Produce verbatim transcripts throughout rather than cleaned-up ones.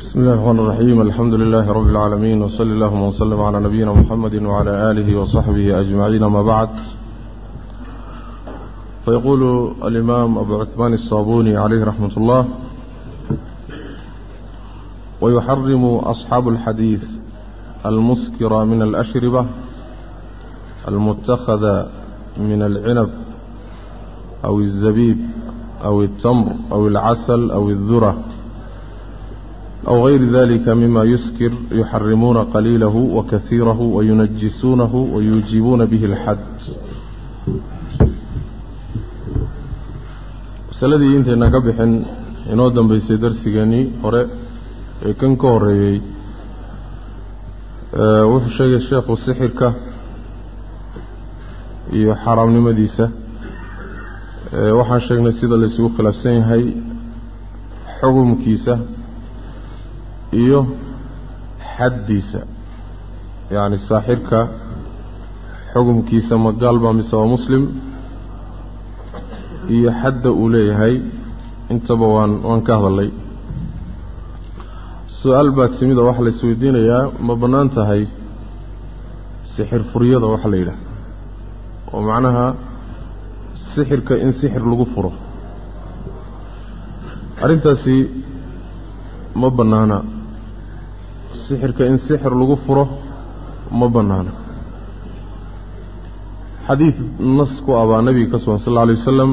بسم الله الرحمن الرحيم. الحمد لله رب العالمين، وصلى اللهم وسلم على نبينا محمد وعلى آله وصحبه أجمعين. ما بعد، فيقول الإمام أبو عثمان الصابوني عليه رحمة الله: ويحرم أصحاب الحديث المسكر من الأشربة المتخذ من العنب أو الزبيب أو التمر أو العسل أو الذرة أو غير ذلك مما يسكر، يحرمون قليله وكثيره وينجسونه ويجيبون به الحد. سلدي انت نقبحن انودا بيسي درسيغاني هوري كان كوري أه وفي شيء الشيخ والسحركة iyo xaraamnimadiisa ee waxaan sheegnay sida la isugu khilaafsan yahay xukunkiisa iyo xaddiisa, yaani saaxirka xukunkiisa ma galba mise waa muslim, iyo xadda uu leeyahay intaba waan waan ka hadalay. su'aal baa timida waxa la isweydiinayaa ma bannaan tahay sixir furiyada waxa la yidhaahdo oo macnaha sixirka in sixir lagu furo. arrintaasi ma bannaana. sixirka in sixir lagu furo ma bannaana. xadiid nas ku abaa nabiga ka sugan sal alla alay wasalam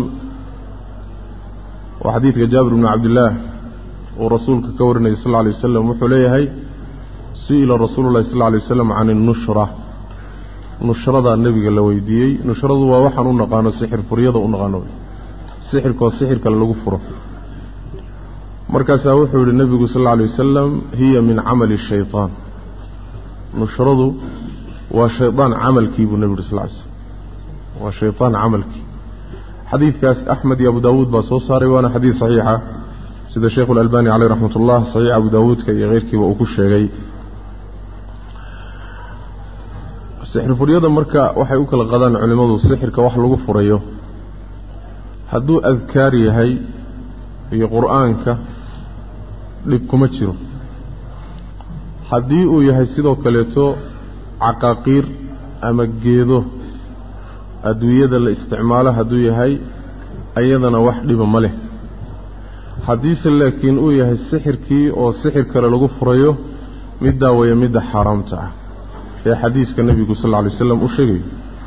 waa xadiidka jaabir bni cabdillaah uu rasuulka ka warinayay sal alla alay wasalam. wuxuu leeyahay: su'ila rasuulu llahi sal alla alay wasalam can innushra. nushrada nabiga la weydiiyey. nushradu waa waxaan u naqaano sixir furyada u naqaano, sixirkoo sixir kale lagu furo. markaasaa wuxuu yidhi nabigu sal alla alay wasalam: hiya min camali shaytaan. nushradu waa shaydaan camalkii buu nabi yidhi sal ly slm, waa shaydaan camalkii. xadiidkaas axmed iyo abu daawuud baa soo saaray, waana xadiid saxiixa sida sheekhu alalbani caleyh raxmat ullah saxiix abu daawuudka iyo keyrkiiba uu ku sheegay. sixir furyada marka waxay u kala qadaan culimmadu sixirka wax lagu furayo hadduu adkaar yahay iyo qur'aanka dhib kuma jiro. haddii uu yahay sidoo kaleeto caqaaqiir ama geedo adduunyada la isticmaalo hadduu yahay ayadana wax dhiba ma leh. haddiise laakiin uu yahay sixirkii oo sixir kale lagu furayo, middaa weeye midda xaaraamta ah ee xadiiska nebigu sal alla alay wasalam u sheegayo.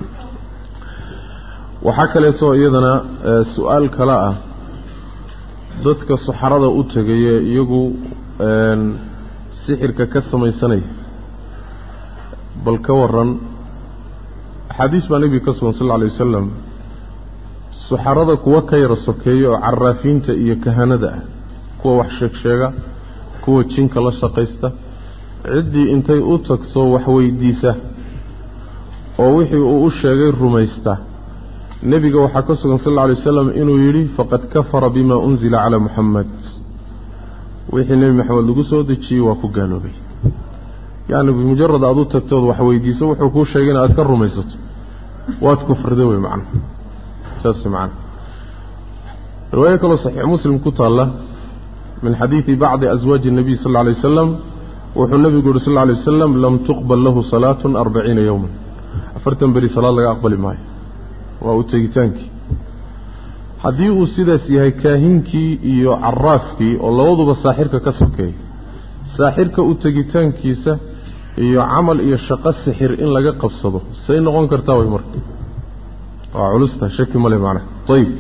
waxaa kaleeto iyadana su-aal kale ah, dadka saxarada u tegaya iyagu sixirka ka samaysanaya, bal ka waran. axaadiis baa nebiga ka sugan sal alla alay wasalam saxarada kuwa ka yara sokeeya oo caraafiinta iyo kahanada ah, kuwa wax sheeg sheega, kuwa jinka la shaqaysta, ciddii intay u tagto wax weydiisa oo wixii uu u sheegay rumaysta, nebiga waxaa ka sugan sal alla alay wasalam inuu yidhi: faqad kafara bima unzila calaa muxamed. wixii nebi maxamed lagu soo dejiyey waa ku gaaloobay. yacni bimujarad aad u tagtood wax weydiiso wuxuu kuu sheegay in aad ka rumaysato waad kufrida wey macnaha. saas macnaha. riwaayo kaloo saxiix muslim ku taalla min xadiidi bacdi aswaaji الnabiy sal alla alay wasalam wuxuu nebigu yidhi sal alla alay wasalam: lam tuqbal lahu salaatun arbaciina yowman. afartan beri salaad laga aqbali maayo. waa u tegitaankii. haddii uu sidaas yahay kaahinkii iyo caraafkii oo labaduba saaxirka ka sokeeya, saaxirka u tegitaankiisa iyo camal iyo shaqo sixir in laga qabsado say noqon kartaa way marka waa culusta, shaki male macnaha. ayib,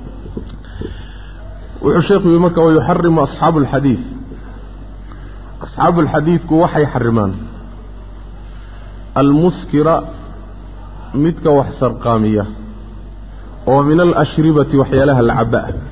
wuxuu sheekhu yidhi marka: wayuxarimu asxaabu alxadiid. asxaabu alxadiidku waxay xarimaan almuskira, midka wax sarqaamiya oo min alashribati waxyaalaha la cabba ah,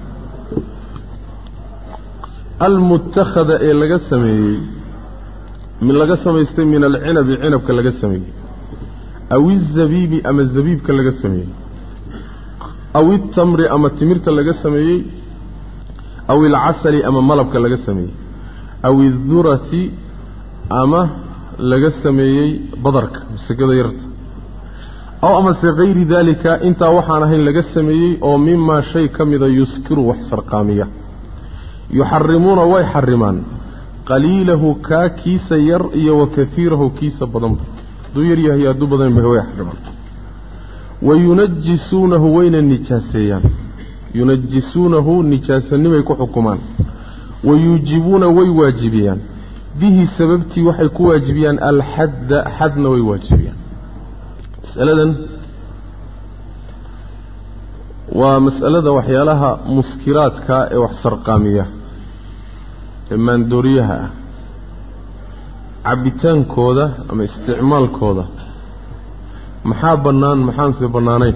almutakhada ee laga sameeyey min laga samaystay min alcinabi, cinabka laga sameeyey, aw izabiibi ama zabiibka laga sameeyey, aw itamri ama timirta laga sameeyey, aw ilcasali ama malabka laga sameeyey, aw idurati ama laga sameeyey badarka masagada yarta, aw amase kayri daalika intaa waxaan ahayn laga sameeyey oo mimaa shay ka mida yuskiru wax sarqaamiya. yuxarimuuna way xarimaan qaliilahu kaa kiisa yar iyo wa kaiirahu kiisa badanba hadduu yar yahay hadduu badan yahay way xarimaan wayunajisuunahu wayna nijaaseeyaan yunajisuunahu nijaasanimay ku xukumaan wayuujibuuna way waajibiyaan bihi sababtii waxay ku waajibiyaan alxadda xadna way waajibiyaan mas'aladan waa mas'alada waxyaalaha muskiraadka ee wax sarqaamiya ee maandooriyaha ah cabitaankooda ama isticmaalkooda maxaa bannaan maxaanse bannaanayn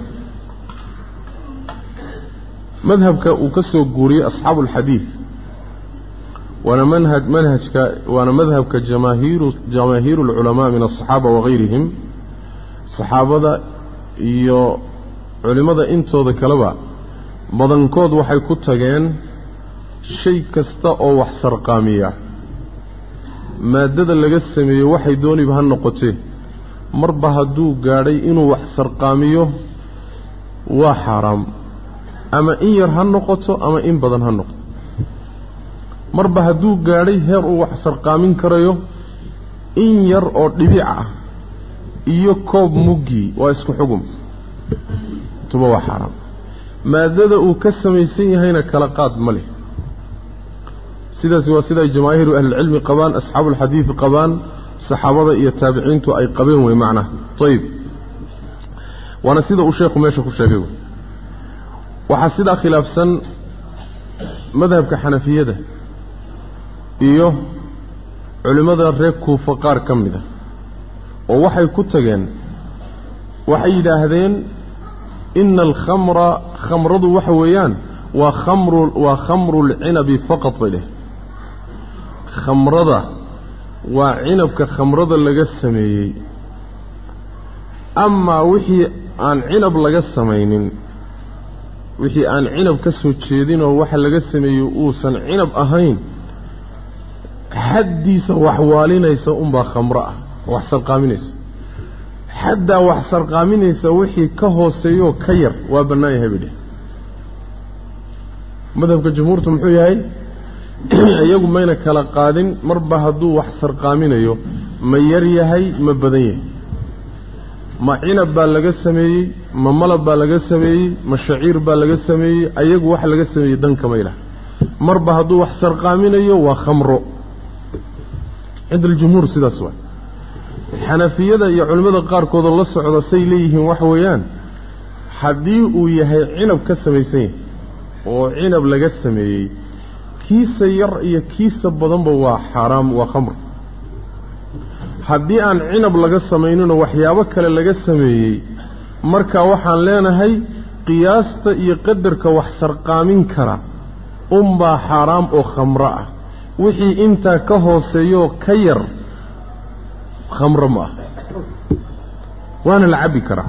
madhabka uu ka soo guuriyey asxaabu alxadiid waana manhaj manhajka waana madhabka jamaahiiru jamaahiiru alculamaa min asaxaaba wagayrihim saxaabada iyo culimmada intooda kaleba badankood waxay ku tageen shay kasta oo wax sarqaamiya maaddada laga sameeyo waxay dooniba ha noqotee marba hadduu gaadhay inuu wax sarqaamiyo waa xaaraam ama in yar ha noqoto ama in badan ha noqoto marba hadduu gaadhay heer uu wax sarqaamin karayo in yar oo dhibic ah iyo koob muggii waa isku xugum tuba waa xaaraam maaddada uu ka samaysan yahayna kala qaad ma leh sidaasi waa siday jamaahiiru ahlilcilmi qabaan asxaabuulxadiid qabaan saxaabada iyo taabiciintu ay qabeen wey macnaha ayib waana sida uu sheekhu meesha ku sheegay wey waxaa sidaa khilaafsan madhabka xanafiyada iyo culimmada reer kuufa qaar ka mid a oo waxay ku tageen waxay yidhaahdeen ina alkhamra khamradu waxa weeyaan waa khamru waa khamru lcinabi faqad bay dheh khamrada waa cinabka khamrada laga sameeyey amaa wixii aan cinab laga samaynin wixii aan cinab ka soo jeedinoo waxa laga sameeyey uusan cinab ahayn xaddiisa wax waalinaysa unbaa khamro ah wax sarqaaminaysa xaddaa wax sarqaaminaysa wixii ka hooseeyoo ka yar waa bannaan yahay bay dheh madhabka jumhuurtu muxuu yahay iyagu mayna kala qaadin marba hadduu wax sarqaaminayo ma yar yahay ma badan yahay ma cinab baa laga sameeyey ma malab baa laga sameeyey ma shaciir baa laga sameeyey ayagu wax laga sameeyey danka maylah marba hadduu wax sarqaaminayo waa khamro cinda aljumhuur sidaas waa xanafiyada iyo culimmada qaarkooda la socda say leeyihiin waxa weeyaan haddii uu yahay cinab ka samaysan yahay oo cinab laga sameeyey kiisa yar iyo kiisa badanba waa xaaraam waa khamr haddii aan cinab laga samayninoo waxyaabo kale laga sameeyey marka waxaan leenahay qiyaasta iyo qadarka wax sarqaamin kara unbaa xaaraam oo khamro ah wixii intaa ka hooseeyoo ka yar khamro ma ah waana la cabbi karaa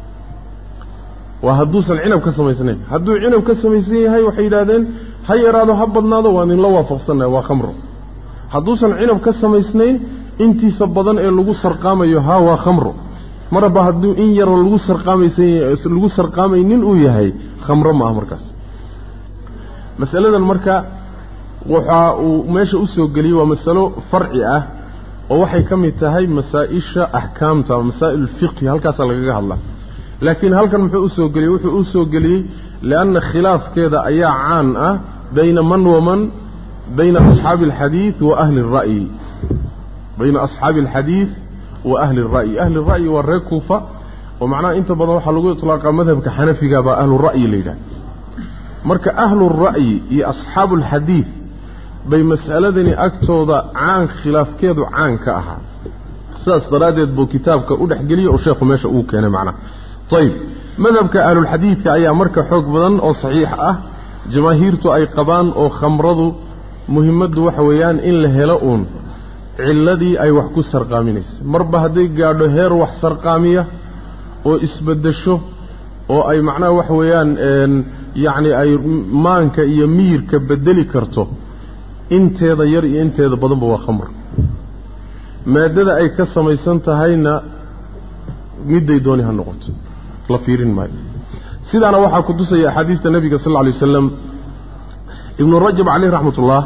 waa hadduusan cinab ka samaysnayn hadduu cinab ka samaysan yahay waxay yidhaahdeen ha yaraado ha badnaado waan idinla waafaqsannahay waa khamro hadduusan cinab ka samaysnayn intiisa badan ee lagu sarqaamayo haa waa khamro maraba hadduu in yaroo lagu sarqaamaysan lagu sarqaamaynin uu yahay khamro ma ah markaas mas'aladan marka waxa uu meesha u soo geliyey waa masalo farci ah oo waxay ka mid tahay masaa-isha axkaamta ama masaa'il fiqhi halkaasaa lagaga hadlaa laakiin halkan muxuu u soo geliyey wuxuu u soo geliyey lianna khilaafkeeda ayaa caan ah bayna man waman bayna asxaabi alxadiid wa ahli alra'yi bayna asxaabi alxadiid wa ahli alra'yi ahli alra'yi waa reer kuufa oo macnaha inta badan waxaa lagu itlaaqaa madhabka xanafiga baa ahlu ra'yi la yidhaha marka ahlu ra'yi iyo asxaabu alxadiid bay mas'aladani agtooda caan khilaafkeedu caan ka ahaa sidaas daraaddeed buu kitaabka u dhex geliyey oo sheekhu meesha uu keenay macnaha ayib madhabka ahlulxadiidka ayaa marka xoog badan oo saxiix ah jamaahiirtu ay qabaan oo khamradu muhimmaddu waxa weeyaan in la helo uun cilladii ay wax ku sarqaaminaysa marba hadday gaadho heer wax sarqaamiya oo isbeddesho oo ay macnaha waxa weeyaan yacni ay maanka iyo miyirka beddeli karto inteeda yar iyo inteeda badanba waa khamr maaddada ay ka samaysan tahayna midday dooni ha noqoto la fiirin maayo sidaana waxaa ku tusaya axaadiista nebiga sal alla alay wasalam ibnu rajab caleyh raxmatullah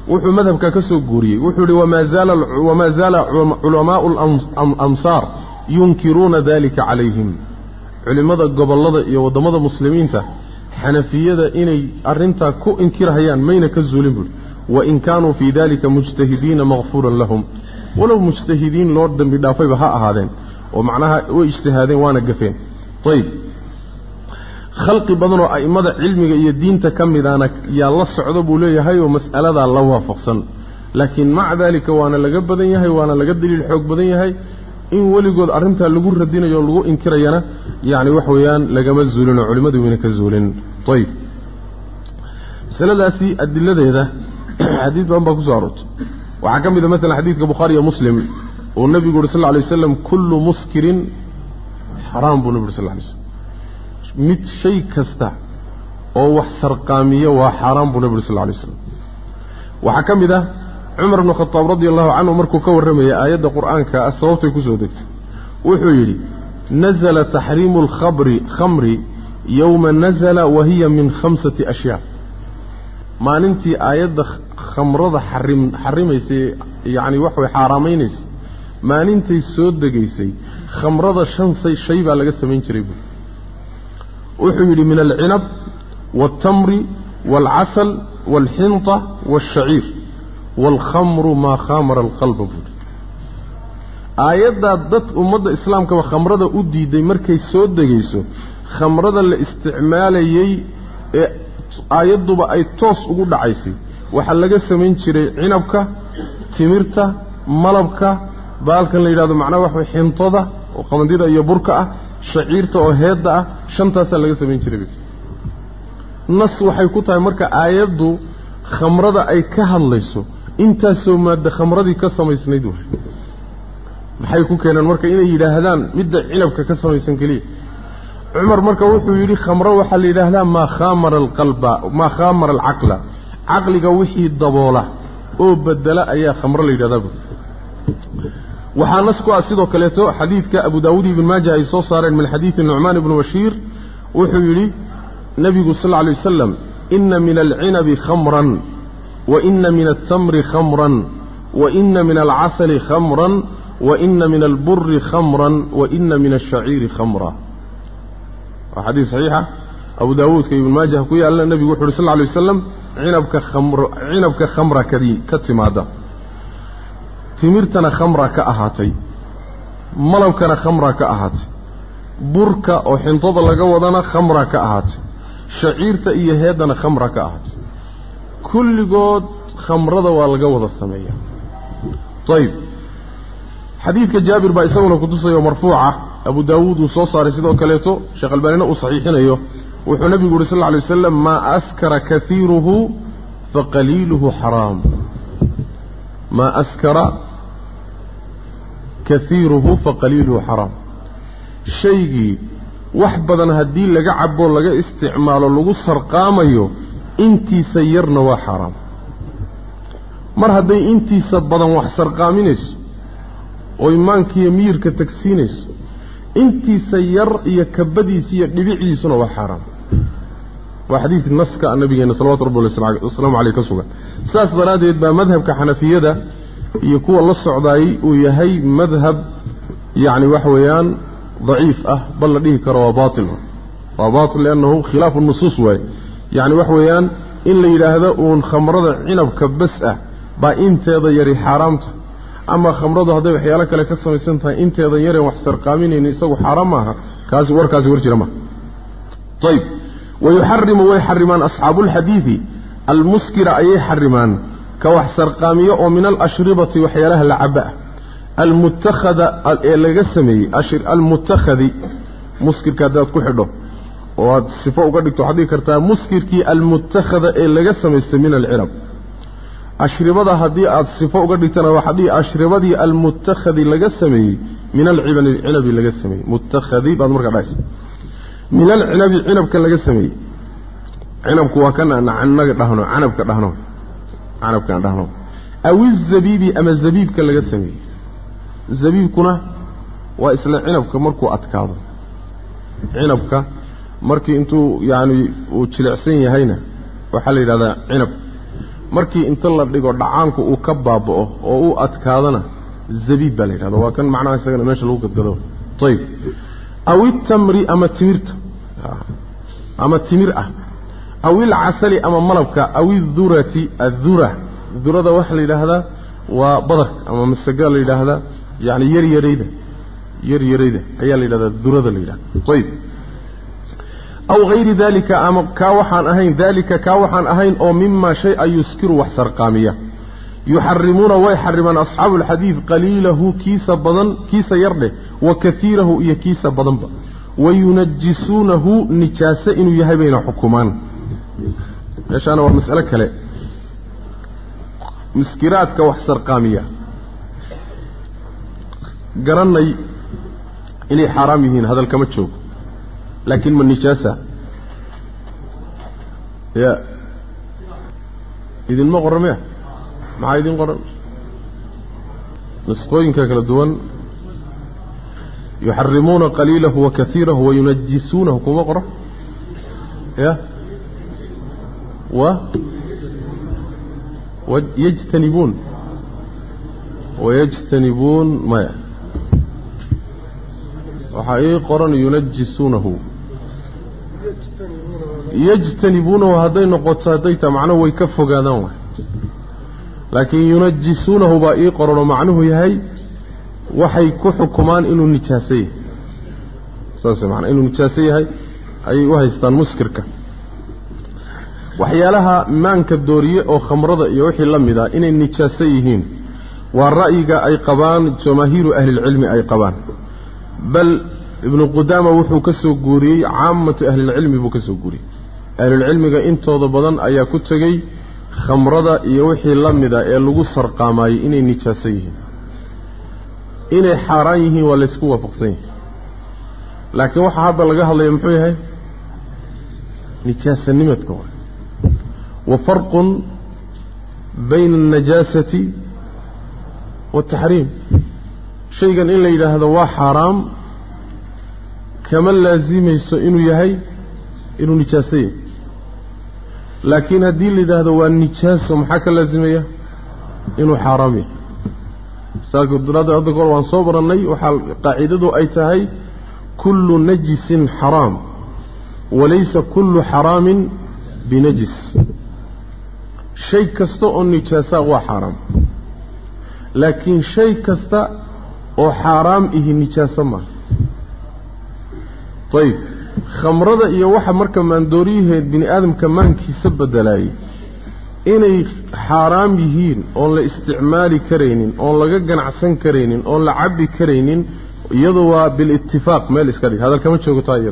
wuxuu madhabka ka soo guuriyay wuxuu yiri wama zaala wama zaala ulamaa'u al-amsar yunkiruna dhalika alayhim culimada gobolada iyo wadamada muslimiinta xanafiyada inay arinta ku inkirayaan mayna ka zuulin bur wa in kaanu fi dhalika mujtahidiin maghfuran lahum walaw mujtahidiin loo dambi dhaafay ha ahaadeen oo macnaha way ijtihaadeen waana gafeen tayib khalqi badan oo aimada cilmiga iyo diinta kamidana yaa la socdo buu leeyahay oo mas'alada la waafaqsan laakiin mac dhalika waana laga badan yahay waana laga daliil xoog badan yahay in waligood arinta lagu radinayo lagu inkirayana yaani wax weeyaan laga mazuulino culimadu wina ka zuulin tayib saladaasi adiladeeda hadith baan ba ku soo aroortay waxa kamid ah mesela hadithka bukhari iyo muslim oo nabigu sallallahu alayhi wasallam kullu muskirin haram buu nabigu sallallahu alayhi wasallam mid shay kasta oo wax sarqaamiyo waa haram buu nabigu sallallahu alayhi wasallam waxa kamid ah Umar ibn Khattab radiyallahu anhu markuu ka waramay aayada Qur'aanka asawtay ku soo degtay wuxuu yiri nazala tahrimul khamri khamri yawma nazala wa hiya min khamsati ashya maalintii aayada khamrada xarim xarimaysay yaani wax way xaraamaynaysa maalintii soo degaysay khamrada shan shay baa laga sameyn jiray wuxuu yiri min al-inab wat-tamri wal-asal wal-hinta wash-sha'ir wal-khamru ma khamara al-qalb aayada dad ummadda islaamka khamrada u diiday markay soo degayso khamrada la isticmaalayay ee aayaduba ay toos ugu dhacaysay waxa laga sameyn jiray cinabka timirta malabka baalkan la yiraahdo macna wax xintada oo qamandida iyo burka ah shaciirta oo heedda ah shantaas laga sameyn jiray nas waxay ku tahay marka aayadu khamrada ay ka hadlayso inta soo maada khamradii ka samaysnayd maxay ku keenan marka inay yiraahdaan midda cinabka ka samaysan kaliya Umar marka wuxuu yiri khamro waxa la yiraahdaa ma khamara al-qalba ma khamara al-aqla aqliga wixii daboola oo bedela ayaa khamro la yiraahdaa waxa nasku sidoo kale to xadiidka Abu Daawud ibn Majah ay soo saareen min xadiid Nu'man ibn Bashir wuxuu yiri nabigu sallallahu alayhi wasallam inna min al-'inabi khamran wa inna min at-tamri khamran wa inna min al-'asali khamran wa inna min al-burri khamran wa inna min ash-sha'iri khamra حديث صحيحة أبو داود كابن ماجه كوي قال النبي صلى الله عليه وسلم عنبك خمر عنبك خمرة كذي كتمادة تمرتنا خمرة كأهاتي ملوكنا خمرة كأهاتي بركة أو حنطة لجودنا خمرة كأهاتي شعيرة إيه هذا خمرة كأهاتي كل جود خمرة والجودة السمية طيب حديث كجابر بايسون وقدسه مرفوعة أبو داود وصوصة رسيده وكاليته شيخ البانينا وصحيحين أيه وحو النبي صلى الله عليه وسلم ما أسكر كثيره فقليله حرام ما أسكر كثيره فقليله حرام شيء وحبذا هدين لقى عبور لقى استعمال لقى سرقاميه انتي سيرنا وحرام مر هدين انتي سبضا وحسرقامينيس وإيمانك يمير كتكسينيس انتي سير يكبديس يدبيعيسنا وحرام وحديث النسك النبي صلوات ربه والسلام عليه كسوغا ساس براديد با مذهب كحنفية ده يكون الله السعودي ويهي مذهب يعني وحويان ضعيف اه بل لديه كروا باطل وباطل لأنه خلاف النصوص وي يعني وحويان إلا إلى هذا ونخمرض عنب كبسأه با انت هذا يري حرامته أما خمرض هذا وحيالك لك السميسنتها انت هذا يري وحسر قامين إن يسوي حرامها كاز ور كاز ورجرمه طيب ويحرم ويحرمان أصحاب الحديث المسكر أي حرمان كوحسر قامية ومن الأشربة وحيالها العباء المتخذ الجسمي أشر المتخذ مسكر كذا كحده والصفاء قد تحدي كرتا مسكر كي المتخذ الجسمي من العرب أشربة هذه الصفاء قد تنوحدي أشربة المتخذ الجسمي من العلب العلب الجسمي متخذي بعد مرة عايز من العنب عنب كان لجسمي عنب كوا كان عنب دهنو عنب كدهنو عنب كان دهنو أو الزبيب أما الزبيب كان لجسمي الزبيب كنا وإسلا عنب كمركو أتكاض عنب ك مركي أنتو يعني وتشلعسين هينا وحلي هذا عنب markii inta la dhigo dhacaanku uu ka baaba'o oo uu adkaadana zabiib baa la yidhahdaa waa kan macnaha isagana meesha lagu gadgado ayib aw itamri ama timirta ama timir ah aw ilcasali ama malabka aw idurati adura durada waxa la yidhaahdaa waa badarka ama masaga la yidhaahdaa yani yar yarayda yar yarayda ayaa la yidhahdaa durada la yidhahdaa ayib aw gayri dalika ama kaa waxaan ahayn dalika kaa waxaan ahayn oo mima shay a yuskiru wax sarqaamiya yuxarimuuna way xarimaan asxaabu alxadiid qaliilahu kiisa badan kiisa yardheh wa kaiirahu iyo kiisa badanba wayunajisuunahu nijaase inuu yahay bayna xukumaan meeshaana waa mas'alo kale muskiraadka wax sarqaamiya garanay inay xaaraam yihiin hadal kama joogo laakiin ma nijaasa ya idinma qoran maya maxaa idin qoran nusqooyinka kala duwan yuxarimuuna qaliilahu wa kaiirahu wayunajisuunahu kuma qoran ya و ويجتنبون ويجتنبون ما وحقيقة قرن ينجسونه يجتنبونه هذين نقطة هذين معناه ويكفوا قادمه لكن ينجسونه بقى قرن معناه يهي وحي كحكمان إنه نجاسي ساسي معناه إنه نجاسي هاي أي وهيستان مسكرك waxyaalaha maanka dooriye oo khamrada iyo wixii la mid ah inay nijaaso yihiin waa ra'yiga ay qabaan jamaahiiru ahli ilmi ay qabaan bal ibn qudama wuxuu ka soo guuriyay caamatu ahli ilmi buu ka soo guuriyay ahli ilmiga intooda badan ayaa ku tagay khamrada iyo wixii la mid ah ee lagu sarqaamay inay nijaaso yihiin inay xaraan yihiin waa la isku waafaqsan yahay laakiin waxa hadda laga hadlayo muxuu yahay nijaasanimadka وفرق بين النجاسة والتحريم شيئا إلا إذا هذا هو حرام كما لازم إنه يهي إنه نجاسي لكن هذه إذا هذا هو النجاس ومحاكا لازمية إنه حرامي ساقط هذا أقول وانصبر الني وحال قاعدته أي تهي كل نجس حرام وليس كل حرام بنجس شيء كستا أو نجاسة وحرام لكن شيء كستا أو حرام إيه نجاسة ما طيب خمرة إيه واحد مركب من دوريه بني آدم كمان كيسب دلاي إني حرام يهين أو لاستعمال كرينين أو لجن عسن كرينين أو لعبي كرينين يضوى بالاتفاق ما الإسكالي هذا كمان شو قطعي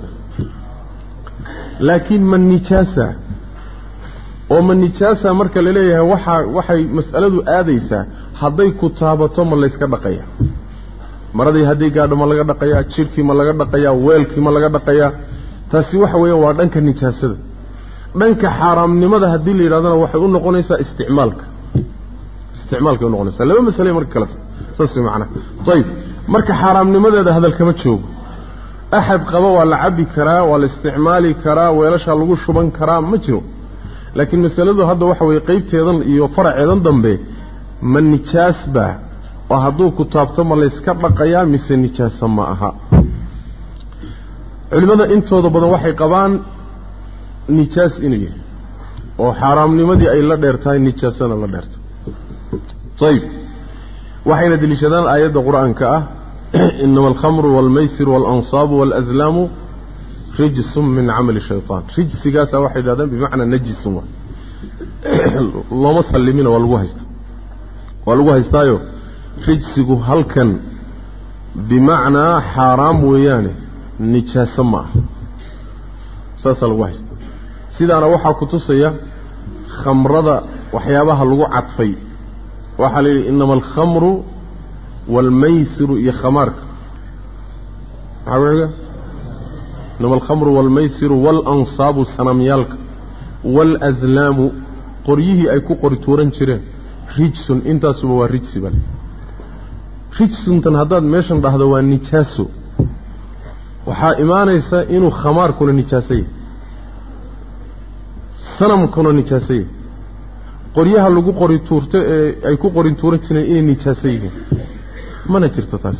لكن من نجاسة ومن نجاسة مركا لليها وحا وحي مسألة آديسة هذي كتابة ما اللي يسكا دقيا مرضي هذي قادة ما لغا دقيا تشيركي ما لغا دقيا ويلكي ما لغا دقيا تاسي وحا ويا وادنك النجاسة دنك حرام لماذا هذي اللي رادنا وحي قلنا قونيسا استعمالك استعمالك قلنا قونيسا لما مسألة مركا لتا ساسي معنا طيب مركا حرام لماذا هذا الكمت شوق أحد قبا ولا عبي كرا ولا استعمالي كرا ولا شغلو شبان كرا مجنو لكن مسألة هذا وحوي قيبت أيضا يفرع أيضا ضمبه من نجاس به وهذو كتابته ما ليسكب قيام مثل نجاس معها علمنا أنتوا ضبنا وحي قبان نجاس إني وحرام لمدي أي لا ديرتاي نجاسنا لا ديرت طيب وحين دليل شدان آيات القرآن كأه إنما الخمر والميسر والأنصاب والأزلام رجس من عمل الشيطان رجس قاسة واحد هذا بمعنى نجس الله مسلمين والوهست والوهست ايو رجس هل كان بمعنى حرام وياني نجاس معه ساس الوهست سيدا أنا وحا كتوسيا خمرضة وحيابها اللغو عطفي وحالي إنما الخمر والميسر يخمارك عارفة إنما الخمر والميسر والأنصاب السنميالك والأزلام قريه أي كو قريتوران جيرين رجس انتا سبوا رجس بل رجس تنهداد ميشان ده هذا نجاسو وحا إيمانيسا إنو خمار كون نجاسي سنم كون نجاسي qoryaha lagu qori tuurto ee ay ku qorin tuuran jireen inay nijaaso yihiin mana jirto taas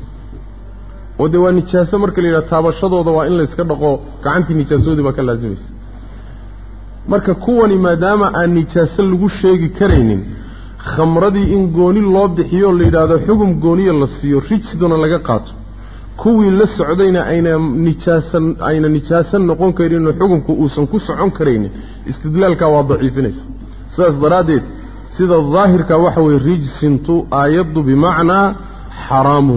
oo de waa nijaaso marka la yiraahdo taabashadooda waa in la iska dhaqo gacantii nijaasoodii baa ka laazimaysa marka kuwani maadaama aan nijaaso lagu sheegi karaynin khamradii in gooni loo bixiyo la yiraahdo xugum gooniya la siiyo rijsiduna laga qaato kuwii la socdayna ayna nijaasan ayna nijaasan noqon karin xugumku uusan ku socon karaynin istidlaalka waa daciifinaysa saas daraadeed sida daahirka waxa way rijsintu aayadu bimaana xaraamu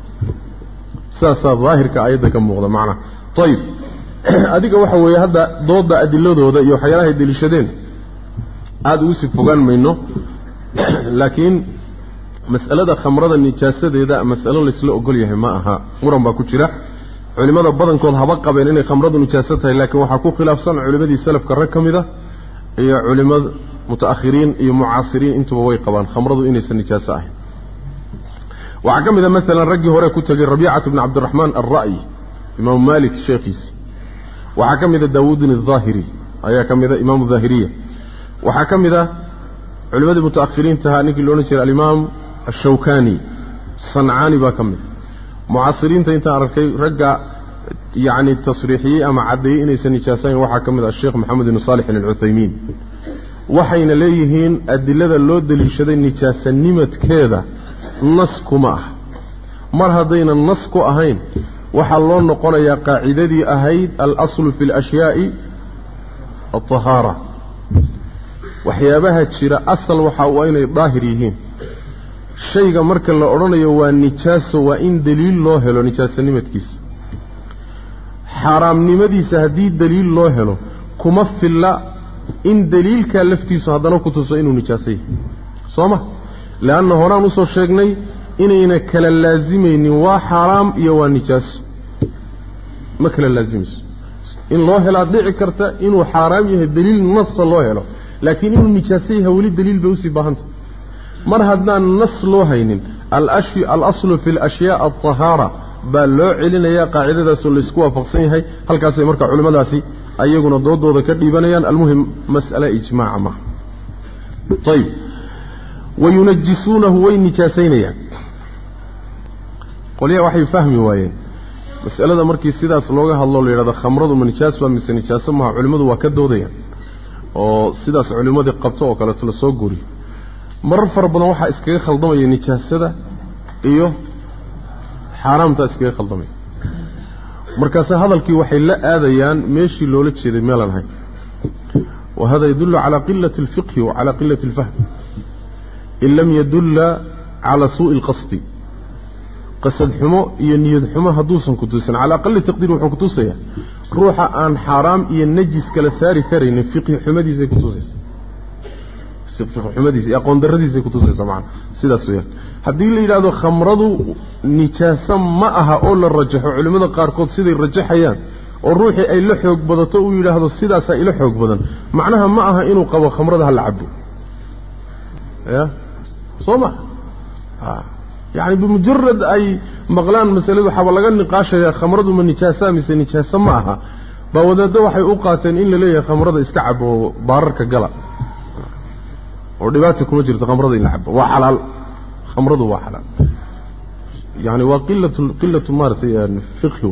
saasa daahirka aayada ka muuqda macna tayib adiga waxa way hadda dooda adiladooda iyo waxyaalaha dilishadeen aad u si fogaan mayno laakiin mas'alada khamrada nijaasadeeda mas'alo la isla ogol yahay ma aha muran baa ku jira culimada badankood haba qabeen inay khamradu nijaaso tahay laakiin waxa ku khilaafsan culimadii salafka rag kamida iyo culimada mutaakhiriin iyo mucaasiriin intuba way qabaan khamradu inaysan nijaaso ahayn waxa kamida mesela ragii hore ku tagay Rabi'ah ibn Abdurrahman ar-Ra'yi Imam Malik sheekhiisi waxa kamida Daawud al-Zahiri ayaa kamida Imam al-Zahiriyya waxa kamida culimada mutaakhiriin taha ninkii loo jeeray al-Imam الشوكاني صنعاني باكمل معاصرين انت arkay raga يعني تصريحي ama cadeey inay san nijaasayn waxa kamid ah Sheikh Muhammad ibn Salih al-Uthaymeen waxayna leeyihiin adilada loo daliishaday nijaasanimadkeeda nas kuma ah mar hadayna nas ku ahayn waxa loo noqonayaa qaacidadii ahayd al-aslu fi al-ashya'i at-tahara waxyaabaha jira asal waxa uu inay daahir yihiin shayga marka la oranayo waa nijaaso waa in daliil loo helo nijaasanimadkiisa xaraamnimadiisa hadii daliil loo helo kuma filla in daliilka laftiisu hadana ku tuso inuu nijaasay sooma laana horaan u soo sheegnay inayna kala laazimaynin waa xaraam iyo waa nijaaso ma kala laazimayso in loo helo dhici karta inuu xaraam yahay daliil nas loo helo laakiin inuu nijaasay yahay wali daliil bay u sii baahanta mar haddaan nas loo haynin al-ashya al-aslu fi al-ashya' at-tahara baa loo celinaya qaacidadaas oo la isku waafaqsan yahay halkaas ay marka culimadaasi ayaguna doodooda ka dhiibanayaan almuhim mas'ala ijmaac ma tayib wayunajisunahu way nijaasaynayaan qoliya waxay fahmi waayeen mas'alada markii sidaas looga hadlo la yiraahdo khamradu ma nijaas waa mise nijaaso ma culimadu waa ka doodayaan oo sidaas culimadu qabto oo kale la soo guri marar far badan waxa iskaga khaldamaya nijaasada iyo xaraamta iskaga khaldamay markaas hadalkii waxay la aadayaan meeshii loola jeeday meelan hay وهذا يدل على قلة الفقه وعلى قلة الفهم إن لم يدل على سوء القصد قصد حمو ينيد حمو هدوسا كتوسا على أقل تقدير وحو كتوسا روح عن حرام ينجس كالساري كرين فقه حمدي زي كتوسا فقه حمدي زي أقوان دردي زي كتوسا سمعنا سيدا سويا حدي اللي يلادو خمرضو نجاسا معها أولا الرجح علماء قاركود سيدا الرجح حيان والروحي أي لحوك بدتو يلادو سيدا سا لحوك بدن معناها معها إنو قوى خمرضها العبو يا صومع آه. يعني بمجرد أي مغلان مسألة حوالغا النقاشة يا خمرض من نجاسة مثل نجاسة معها باودا دوحي أوقاتين إلا ليه خمرض استعب وبارك قلع ودباتكم مجرد خمرض إلا حب وحلال خمرض وحلال يعني وقلة قلة مارة يعني فقه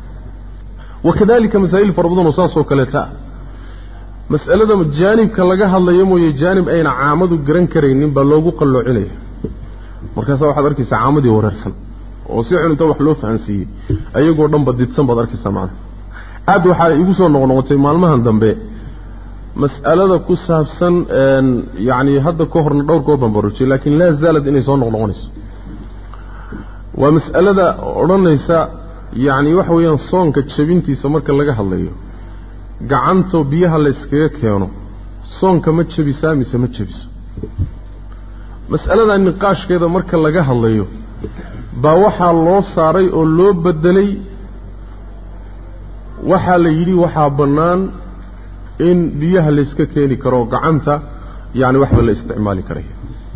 وكذلك مسائل فربضان وصاص وكالتاء مسألة دا الجانب كان لقاها الله يمو يجانب أين عامد وقرن كرينين بلوغو قلو عليه markaas waxa arkaysa caamadii wareersan oo si xun inta wax loo fahansiiyay ayagoo dhan badidsan bad arkaysa macna aad waxa igu soo noqnoqotay maalmahan dambe mas'alada ku saabsan een yaani hadda ka horna dhowr goob baan barujay laakiin la zaalad inay soo noqnoqonayso waa mas'alada oranaysa yaani wax weeyaan soonka jabintiisa marka laga hadlayo gacanto biyaha la iskaga keeno soonka ma jabisaa mise ma jabiso مسألة النقاش كذا مركز لقاها الله باوحى الله صاري أو لو بدلي وحى ليلي وحى بنان إن بيها لسككيني كرو قعنتا يعني وحى الاستعمالي كريه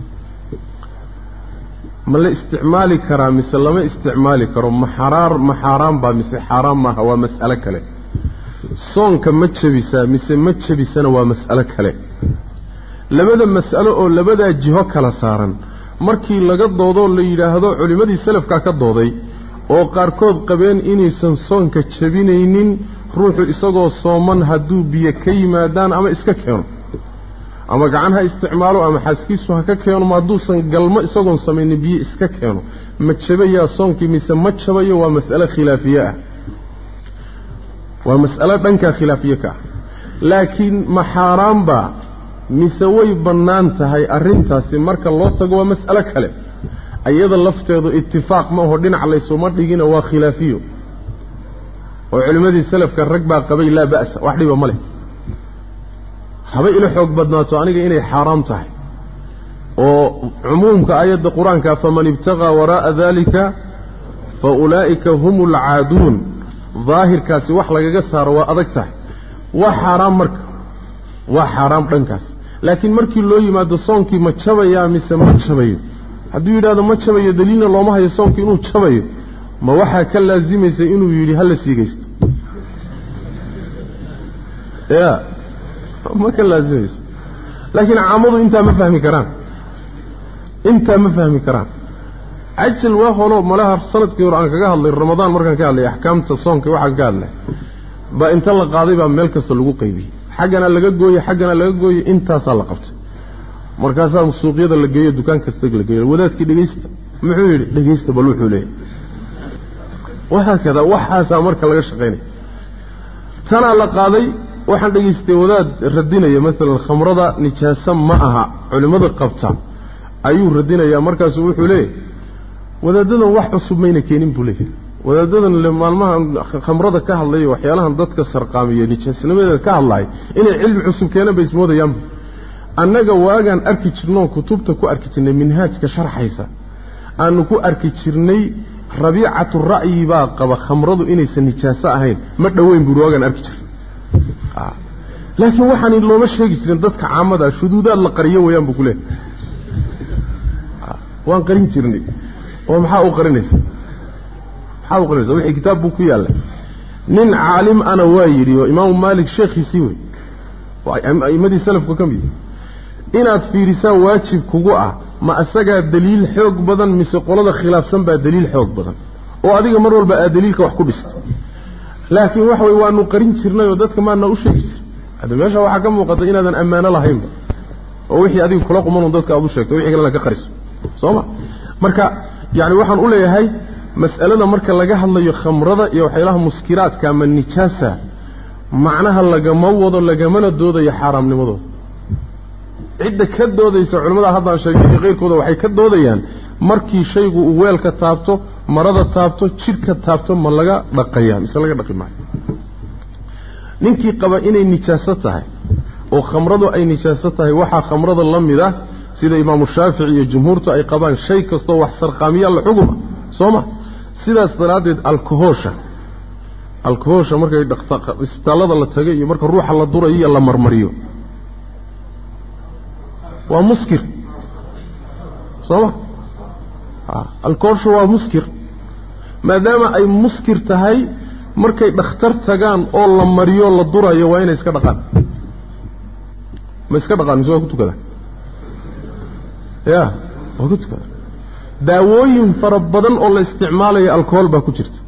ما الاستعمالي كرا مثل ما استعمالي كرو محرار محرام با مثل حرام ما هو مسألة كله صون كمتشبسا مثل متشبسا هو مسألة كله labada mas'alo oo labada jiho kala saaran markii laga doodo la yiraahdo culimadii salafka ka dooday oo qaarkood qabeen inaysan soonka jabinaynin ruuxu isagoo sooman hadduu biyo ka yimaadaan ama iska keeno ama gacan ha isticmaalo ama xaskiisu ha ka keeno ma hadduusan galmo isagoon samaynin biyo iska keeno ma jabayaa soonkii mise ma jabayo waa mas'alo khilaafiye ah waa mas'alo dhanka khilaafiye ka laakiin ma xaraam ba mise way bannaan tahay arrintaasi marka loo tago waa mas'alo kale ayada lafteedu ittifaaq ma aho dhinac laysuma dhigina waa khilaafiyo oo culimadii salafka rag baa qabay laa ba'sa wax dhiba ma leh haba ila xoog badnaato aniga inay xaraam tahay oo cumuumka aayadda quraanka faman ibtaga waraa dhalika fa ulaa'ika humul aaduun zaahirkaasi wax lagaga saaro waa adag tahay waa xaraam marka waa xaraam dhankaas laakiin markii loo yimaado soonkii ma jabaya mise ma jabayo hadduu yidhaahdo ma jabayo daliilna looma hayo soonkii inuu jabayo ma waxaa ka laazimaysa inuu yidhi hala siigaysto ya ma ka laazimaysa laakiin caamadu intaa ma fahmi karaan intaa ma fahmi karaan ajal waa holo malaha sanadkii hore aan kaga hadlay ramadaan markaan ka hadlay axkaamta soonka waxaan ka hadlay ba inta la qaaday baa meel kasta lagu qaybiyay xaggana laga gooyay xaggana laga gooyay intaasaa la qabtay markaasaa suuqyada la geeyo dukaan kasta la geeyo wadaadkii dhageysta muxuu yidhi dhageysta bal wuxuu leeyahay waxa kada waxaasaa marka laga shaqeynay tanaa la qaaday waxaan dhageystay wadaad radinaya maalan khamrada nijaasa ma aha culimada qabta ayuu radinayaa markaasuu wuxuu leeyahay wadaadadan wax cusub mayna keenin buu leeyahay wadaadadan maalmahan khamrada ka hadlay waxyaalahan dadka sarqaamiye nijaasnimadeeda ka hadlay inay cilmi cusub keenan bay ismoodayaan annaga waagaan arki jirnoo kutubta ku arki jirnay minhaajka sharxaysa aanu ku arki jirnay rabiicatu ra'yi baa qaba khamradu inaysan nijaaso ahayn ma dhaweyn buu waagaan arki jirnay laakiin waxaan looma sheegi jirin dadka caamada shuduudaad la qariyo weeyaan buu ku leeyahay waan qarin jirnay oo maxaa u qarinaysa maxaa u qarinaysa wixii kitaab buu ku yaalay nin caalim ana waa yidhi oo imaam maalik sheekhiisii wey waa aimadii salafku ka mid inaad fiirisaa waajib kugu ah ma asagaa daliil xoog badan mise qolada khilaafsan baa daliil xoog badan oo adiga mar walba aad daliilka wax ku dhisto laakiin wax way waanu qarin jirnay oo dadka maana u sheegi jiray hada meesha waxa ka muuqata inaadan ammaano lahayn oo wixii adiga kula quman dadka aad u sheegto wixii kale ka qariso sooma marka yaani waxaan u leeyahay mas'alada marka laga hadlayo khamrada iyo waxyaalaha muskiraadka ama nijaasa macnaha lagama wado lagamana doodayo xaraamnimadooda cidda ka doodaysa culimada hadda sheegay qeyrkooda waxay ka doodayaan markii shaygu uu weelka taabto marada taabto jirka taabto ma laga dhaqayaa mise laga dhaqi maayo ninkii qaba inay nijaaso tahay oo khamradu ay nijaaso tahay waxa khamrada la mid ah sida imaam shaafici iyo jumhuurtu ay qabaan shay kasto wax sarqaamiya la xuguma sooma sidaas daraadeed alkohosha alkohosha markay dhaqta isbitaalada la tagay iyo marka ruuxa la durayo iyo la marmariyo waa muskir sooma ah alkohosha waa muskir maadaama ay muskir tahay markay dhakhtar tagaan oo la mariyo la durayo waa inay iska dhaqaan ma iska dhaqaan soo ku tukada ya waa ku tukada daawooyin fara badan oo la isticmaalayo alcohol baa ku jirta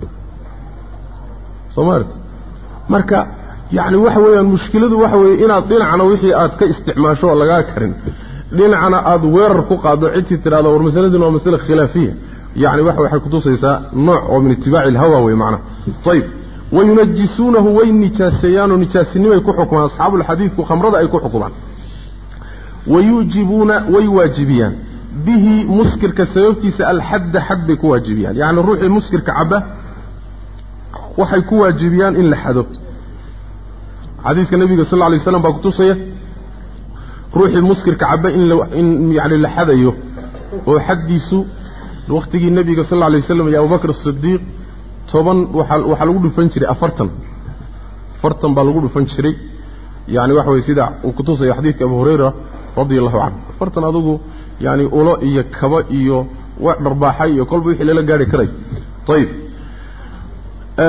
Soomaaliya marka yaani waxa weeyaan mushkiladu waxa weey inaad dhinacna wixii aad ka isticmaasho oo laga karin dhinacna aad weerar ku qaado cidii tiraado war mas'aladan waa mas'ala khilaafiya yaani waxa waxay ku tusaysaa nooc oo min itibaaci al-hawa way macna طيب وينجسونه وينجاسيان ونجاسنimo ay ku xukmaan asxaabul xadiidku khamrada ay ku xukumaan ويوجبون ويواجبيان به مسكر كسببتيس الحد حد كواجبيان يعني الروح المسكر كعبه وحي كواجبيان إن لحدو حديث النبي صلى الله عليه وسلم باكتوصيه روح المسكر كعبه إن, لو إن يعني لحديه وحديثه وقت النبي صلى الله عليه وسلم يا أبو بكر الصديق طبعا وحلقوا الفنشري أفرتن فرتن بالقوا الفنشري يعني واحد يسيدع وكتوصيه حديث أبو هريرة رضي الله عنه فرتن أدوه يعني أولا إيا كبا إيا وعرباحي إيا كل بيحي للا قاري كري طيب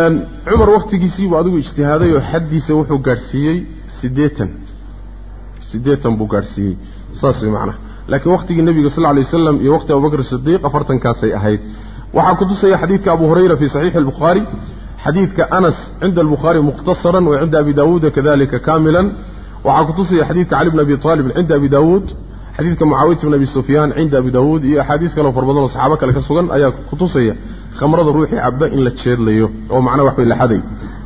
عمر وقت جيسي وأدوه اجتهادي وحديث وحو قارسيي سديتا sideetan buu gaarsiiyey saas macna laakiin waqtigii nabiga sallallahu alayhi wasallam iyo waqti Abu Bakr Siddiq afartan kaasay ahayd waxa ku tusaya xadiidka Abu Hurayra fi sahih al-Bukhari xadiidka Anas inda al-Bukhari mukhtasaran wa inda Abi Dawud kadhalika kamilan waxa ku tusaya xadiidka Ali ibn Abi Talib inda Abi Dawud xadiidka Muawiyah ibn Abi Sufyan inda Abi Dawud iyo xadiis kale oo farbadan saxaabo kale ka sugan ayaa ku tusaya khamrada ruuxi cabda in la jeedlayo oo macna wax bay la xaday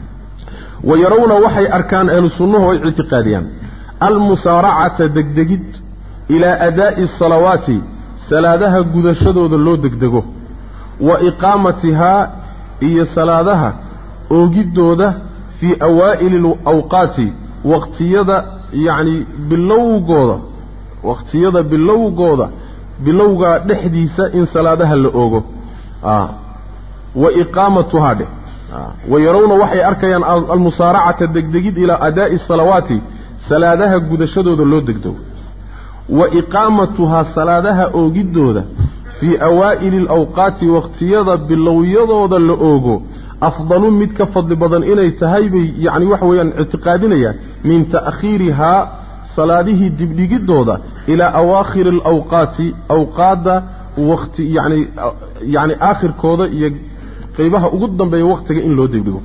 ويرون وحي أركان أهل السنة واعتقاديا المسارعة دقدقد إلى أداء الصلوات سلادها قدشدو ذلو دقدقو وإقامتها إيا سلادها أوجدو ذا في أوائل الأوقات وقت يدا يعني باللو قوضة وقت يدا باللو قوضة باللو نحديثة إن سلادها اللي آه وإقامتها ده ويرون وحي أركيان المصارعة الدقدقيد إلى أداء الصلوات سلادها قدشدو ذلو دقدو وإقامتها سلادها أوجدو ذا في أوائل الأوقات واختياضا باللويضو ذا اللي أفضل متك فضل بدن إلي تهيبي يعني وحويا اعتقادنا من تأخيرها صلاده الدقدقيد ذا إلى أواخر الأوقات أوقات وقت يعني يعني آخر كودا قيبها قدام بي وقتك إن لو دبدو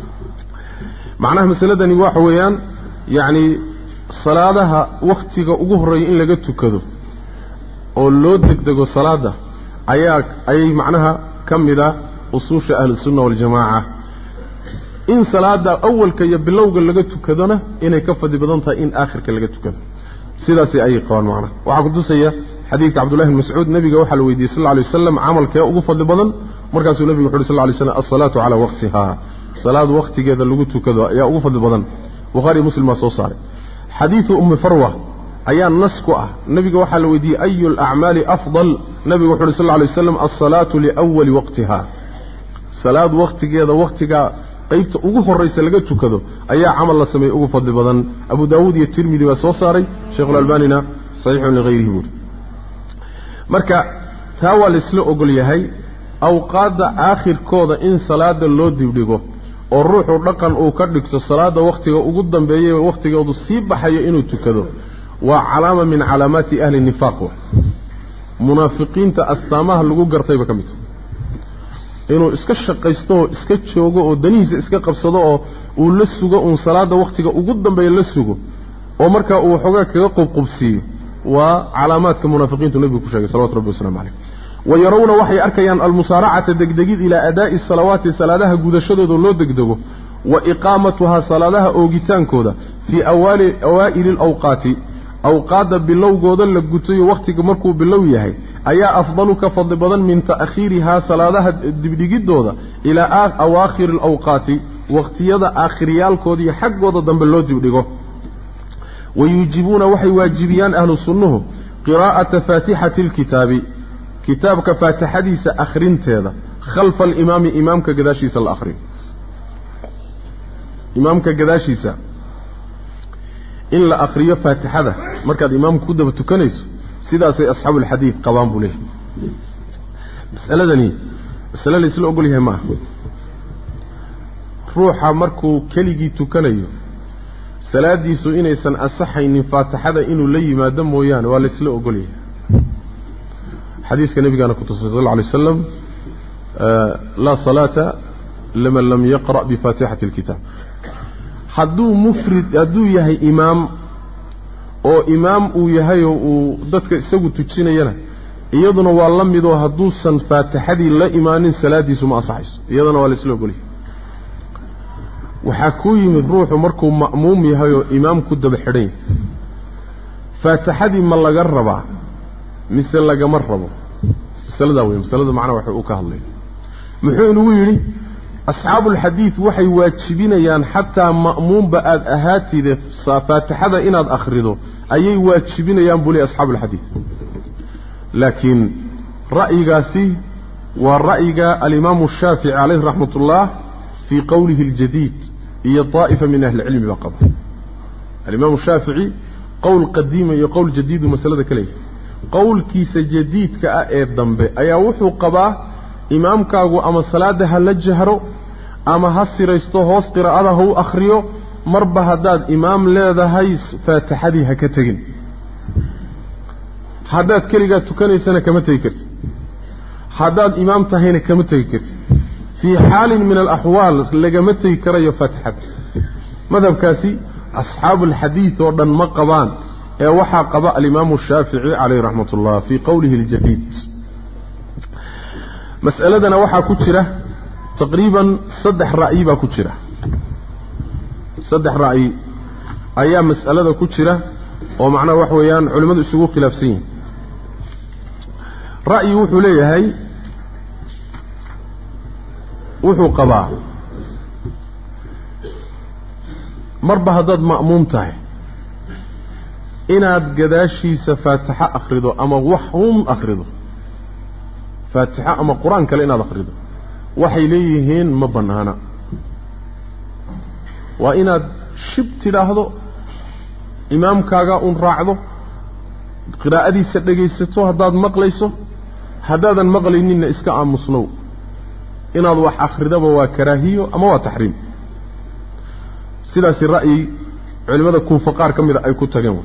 معناها مسألة داني واحويان يعني صلاةها وقتك أقهري إن لقدتو كذو أو لو دبدو صلاة أياك أي معناها كم ذا أصوش أهل السنة والجماعة إن صلاة أول كي يبلوغ لقدتو كذونا إن يكفى دي بدنتها إن آخر كي لقدتو كذو سيداسي أي قوان معنا وعقدو سيئة حديث عبد الله المسعود نبي وحل ويدي صلى الله عليه وسلم عمل كي أقفى دي بدن مركز النبي محمد صلى الله عليه وسلم الصلاة على وقتها صلاة وقت كذا لقيته كذا يا أوفد بدن بخاري مسلم ما صار حديث أم فروة أيان نسكوا النبي وحل ودي أي الأعمال أفضل النبي محمد صلى الله عليه وسلم الصلاة لأول وقتها صلاة وقت كذا وقت كذا قيبت أوفد الرئيس لقيته كذا أي عمل الله سمي أوفد بدن أبو داود الترمذي وصاري شيخ الألباني صحيح لغيره مركا تاوى الإسلام أقول يا هي أوقات آخر كودا إن صلاة اللو ديبديغو والروح الرقم أو كردكت الصلاة وقتها وقدم بيه وقتها وضصيب بحي إنو تكذو وعلامة من علامات أهل النفاق منافقين تأستامها اللقو قرطيبة كميت إنو إسكا شقيستو إسكا تشوغو ودنيس إسكا قبصدو ولسوغو أن صلاة وقتها وقدم بيه لسوغو ومركا وحوغا كيقب قبسي وعلامات كمنافقين تنبي كشاكي صلوات ربي والسلام عليكم ويرون وحي أركيان المسارعة الدقدقيد إلى أداء الصلوات سلادها قدشدو ذو دقدقو وإقامتها سلادها أوجتان كودا في أوائل أوائل الأوقات أوقات باللو قودا لقتي وقتك مركو باللو يهي أيا أفضلك فضل بدن من تأخيرها سلادها الدقدقيد دودا إلى أواخر الأوقات وقت يدا آخريال كودي حق ودا دم باللو دقدقو ويجيبون وحي واجبيان أهل السنة قراءة فاتحة الكتاب كتابك فاتحديث أخرين تيدا خلف الإمام إمامك قداشيس الأخرين إمامك قداشيس إلا أخرية فاتحة مركز إمام كودة بتكنيس سيدا سي أصحاب الحديث قوام بوليه مسألة دني مسألة اللي سلو أقولها ما روحا مركو كليجي تكنيو سلاد دي سوئيني سن أصحي إن فاتحة إنو لي ما دمو يان والي سلو أقوليه حديث النبي كان صلى الله عليه وسلم آه لا صلاة لمن لم يقرأ بفاتحة الكتاب حدو مفرد حدو يهي إمام أو إمام أو يهي ودتك سووا تجينا ينا يضنا والله مدو حدو سن فاتحة لا إيمان صلاة سما صحيح يضنا ولا سلو قولي وحكوي من روح مركو مأموم يهي إمام كده بحرين فاتحة ما لا جربها مثل لقى مرة مسألة داوية مسألة معنا وحي أكهلي محين ويري أصحاب الحديث وحي واجبين يان حتى مأموم بأد أهاتي ذي فاتحة إناد أخرده أي واجبين يان بولي أصحاب الحديث لكن رأي قاسي والرأي الإمام الشافعي عليه رحمة الله في قوله الجديد هي طائفة من أهل العلم بقضى الإمام الشافعي قول قديم يقول جديد ومسألة كليه قول كيس جديد كأئر دنبه أيا وحو قبا إمامك أما صلاة هل جهرو أما هسي ريستو هوس قراءة هو أخريو marba haddaad imaam leedahay faatixadii ha ka tegin haddaad keligaa tukanaysana kama tegi kartid haddaad imaam tahayna kama tegi kartid fii xaalin min alaxwaal lagama tegi karayo faatixada madhabkaasi asxaabu alxadiid oo dhan ma qabaan ee waxaa qaba alimaamu shaafici calayhi raxmat ullah fii qowlihi aljadiid mas'aladana waxaa ku jira taqriiban saddex ra'yi baa ku jira saddex ra'yi ayaa mas'alada ku jira oo macnaha wax weeyaan culimmadu isugu khilaafsan yihiin ra'yi wuxuu leeyahay wuxuu qabaa marba haddaad ma'muum tahay inaad gadaashiisa faatixo akhrido ama wax uun akhrido faatixo ama qur-aan kale inaad akhrido waxay leeyihiin ma bannaana waa inaad shib tidhaahdo imaamkaaga un raacdo qiraa'adiisa dhegaysato haddaad maqlayso haddaadan maqlayninna iska aamusnow inaad wax akhridaba waa karaahiyo ama waa taxriim sidaasi ra'yi culimmada kuufa qaar ka mida ay ku tageen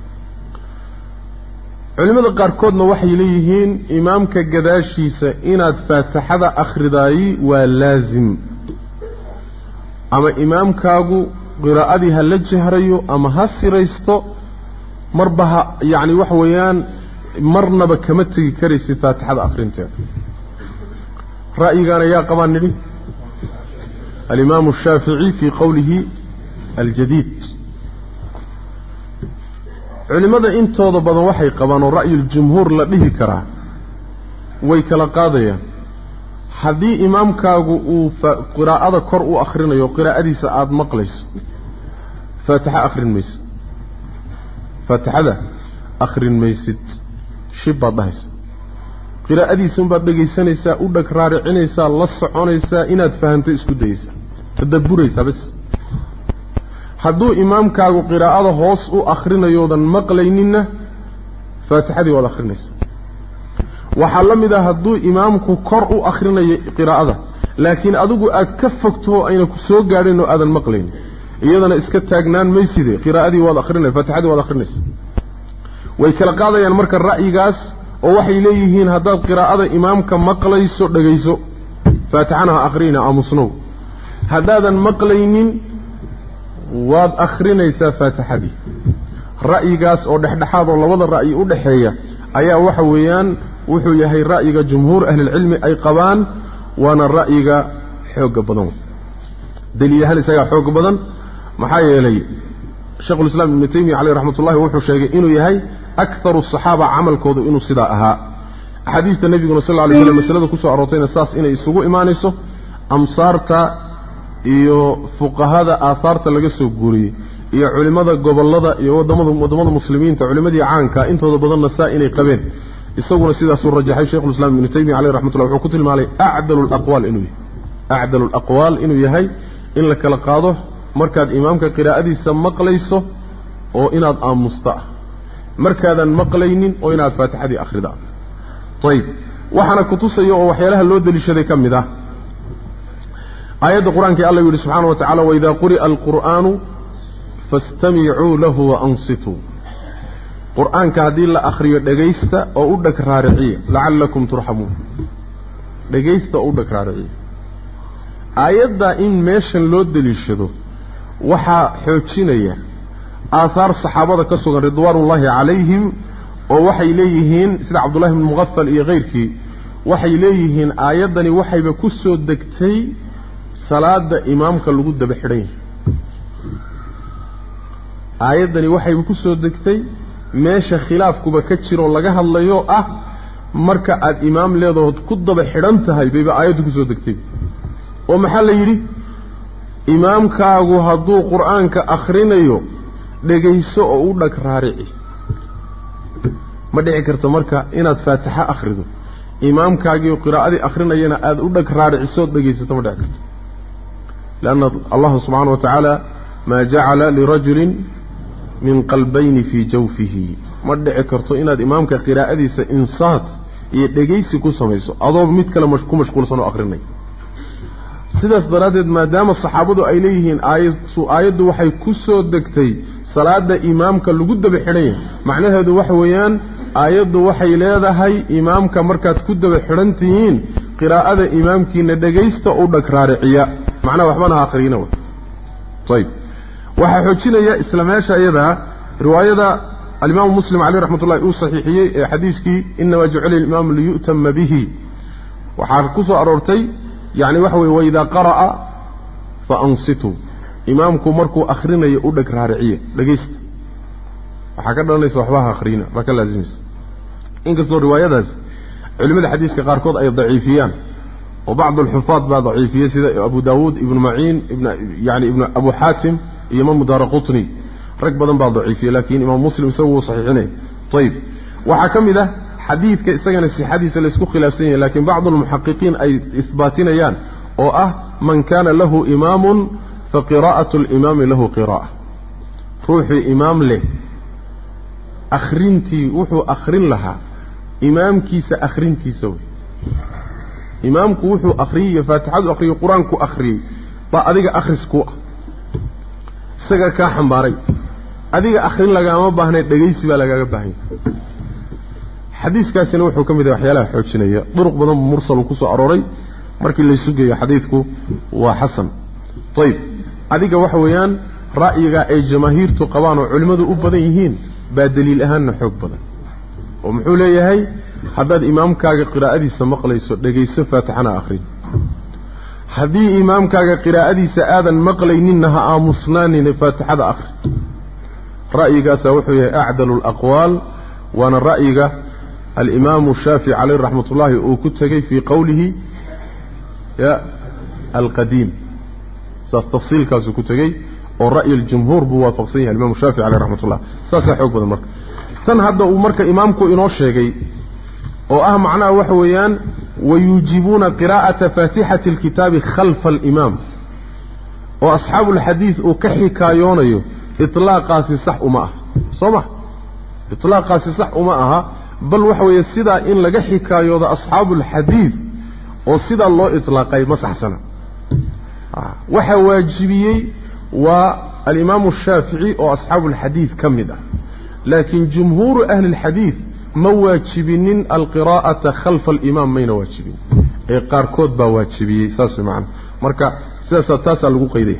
culimmada qaarkoodna waxay leeyihiin imaamka gadaashiisa inaad faatixada akhridaayi waa laazim ama imaamkaagu qiraa'adii ha la jahrayo ama ha siraysto marba ha yacni waxa weeyaan marnaba kama tegi karaysid faatixada akhrinteeda ra'yigaana yaa qabaan nidhi alimaamu shaafici fii qowlihi aljadiid culimmada intooda badan waxay qabaan oo ra'yuljumhuur la dhihi karaa way kala qaadayaan haddii imaamkaagu uu qiraa'ada kor u akhrinayo qiraa'adiisa aada maqlayso faatixa akhrin maysid faatixada akhrin maysid shib baad dhahaysa qiraa'adiisa unbaad dhegaysanaysaa u dhag raaricinaysaa la soconaysaa inaad fahamto isku dayaysaa tadabburaysaa bas hadduu imaamkaagu qiraa'ada hoos u akhrinayoodan maqlayninna faatixadii waad akhrinaysaa waxaa la mid ah hadduu imaamku kor u akhrinayo qiraa'ada laakiin adigu aad ka fogto ayna ku soo gaadhin oo aadan maqlaynin iyadana iska taagnaan mayside qiraa'adii waad akhrinaysa faatixadii waad akhrinaysaa way kala qaadayaan marka ra'yigaas oo waxay leeyihiin haddaad qiraa'ada imaamka maqlayso dhegayso faatixana ha akhrina aamusnow haddaadan maqlaynin waad akhrinaysaa faatixadii ra'yigaas oo dhexdhexaad oo labada ra'yi u dhaxeeya ayaa waxa weeyaan wuxuu yahay ra'yiga jumhuur ahlilcilmi ay qabaan waana ra'yiga xooga badan daliil ahaan isagaa xoog badan maxaa yeelay sheekhulislaam ibnu taymiya caleyh raxmat ullahi wuxuu sheegay inuu yahay akharu asaxaaba camalkoodu inuu sidaa ahaa axaadiista nebiguna sal lla lay slam masalada kusoo aroortayna saas inay isugu imaanayso amsaarta iyo fuqahada aahaarta laga soo guuriyey iyo culimmada gobollada iyo wadamada waddamada muslimiinta culimmadii caanka intooda badanna saa inay qabeen isaguna sidaasuu rajaxay sheikhulislaam ibnu taymiya caleyh raxmatullah wuxuu ku tilmaamay acdalu alaqwaal inuu yahay acdalu alaqwaal inuu yahay in la kala qaado markaad imaamka qiraa'adiisa maqlayso oo inaad aamusta ah markaadan maqlaynin oo inaad faatixadii akhrida ayib waxaana kutusaya oo waxyaalaha loo deliishaday ka mid ah aayadda qur-aankii alla yidhi subxaana wa tacala waidaa quri'a alqur'aanu faastamicuu lahu waansituu qur'aanka haddii la akhriyo dhegaysta oo u dheg raariciya lacallakum turxamuun dhegaysta oo u dheg raariciya aayaddaa in meeshan loo deliishado waxaa xoojinaya aahaar saxaabada ka sugan ridwaanullaahi calayhim oo waxay leeyihiin sida cabdullahi ibnu muqafal iyo kayrkii waxay leeyihiin aayaddani waxayba ku soo degtay salaada imaamka lagu daba xidhan yahay aayaddani waxayba ku soo degtay meesha khilaafkuba ka jiroo laga hadlayo ah marka aad imaam leedahood ku daba xidhan tahay bayba aayaddu ku soo degtay oo maxaa la yidhi imaamkaagu hadduu qur'aanka akhrinayo dhegayso oo u dhag raarici ma dhici karto marka inaad faatixo akhrido imaamkaagiioo qiraa'adii akhrinayana aada u dhag raaricisood dhegaysato ma dhici karto lianna allahu subxaana wa tacaala maa jacala lirajulin min qalbayni fii jawfihi ma dhici karto inaad imaamka qiraa'adiisa insaat iyo dhegaysi ku samayso adoo mid kale ku mashquulsan oo akhrinay sidaas daradeed maadaama saxaabadu ay leeyihiin aayadu aayadu waxay ku soo degtay salaada imaamka lagu daba xidhay macnaheedu waxa weeyaan aayadu waxay leedahay imaamka markaad ku daba xidhantihiin qiraa'ada imaamkiina dhageysta oo dhagraariciya macnaha waxbana aakhirina wa طيب waxa xoojinaya islaamaasha iyada riwaayada al-Imam Muslim alayhi rahmatullahi uu saxiixiyay ee xadiiskii inma ja'ala al-imam li yu'tamma bihi waxa ku soo aroortay yaani waxa weey wayda qara'a fa ansitu imaamku markuu akhrinayo u dhagraariciya dhageysta waxa ka dhalanaysa waxba akhrina ma ka laazimis inkastoo riwaayadaas culimada xadiiska qaar kood ay daciifiyaan oo bacd al-hufad ba daciifiyay sida Abu Daawud ibn Ma'in ibn yaani ibn Abu Hatim iyo Imam Daraqutni rag badan ba daciifiyay laakiin Imam Muslim isagu saxiixinay طيب waxa kamida xadiidka isagana sihadiisa la isku khilaafsan yahay laakiin bacd al-muhaqqiqin ay isbaatinayaan oo ah man kana lahu imamun fa qira'atu al-imam lahu qira'a ruuxi imam leh akhrinti wuxuu akhrin laha imaamkiisa akhrintiisa imaamku wuxuu akhriyo faatixadu akhriyo quraanku akhriyo ba adiga akhrisku isaga ka xambaaray adiga akhrin laga ma baahnay dhageysi baa lagaga baahan xadiiskaasina wuxuu kamid yahay waxyaalaha xoojinaya duruq badan mursal ku soo arooray markii la sugayo xadiisku waa xasan طيب adiga waxa weeyaan ra'yiga ay jamaahiirtu qabaan oo culimadu u badan yihiin baa daliil ahaan xoog badan oo muxuu leeyahay haddaad imaamkaaga qiraa'adiisa maqlayso dhageyso faatixana akhrin haddii imaamkaaga qiraa'adiisa aadan maqlayninna ha aamusnaanin faatixada akhri ra'yigaas wuxuu yahay a'dalu al-aqwal waana ra'yiga al-imam Shafi'i alayhi rahmatullahi oo ku tagay fi qawlihi ya al-qadim saas tafsiilkaas ku tagay oo ra'yi al-jumhur buu waafaqsan yahay al-imam Shafi'i alayhi rahmatullah saas xoog badan marka tan hadda uu marka imaamku inoo sheegay oo ah macnaha waxa weeyaan wayujibuna qiraa'ata fatihati al-kitabi khalfa al-imam oo asxaabu al-hadith oo ka xikaayonayo iطlaaqaasi sax uma ah soma iطlaaqaasi sax uma aha bal waxa weeye sida in laga xikaayoodo asxaabu al-hadith oo sida loo iطlaaqay ma saxsana waxa waajibiyay waa al-imam Shafi'i oo asxaabu al-hadith kamida لكن جمهور أهل الحديث ما واجبين القراءة خلف الإمام مين واجبين قاركود با واجبي ساس معنا مركا ساسا تاسا لغو قيديه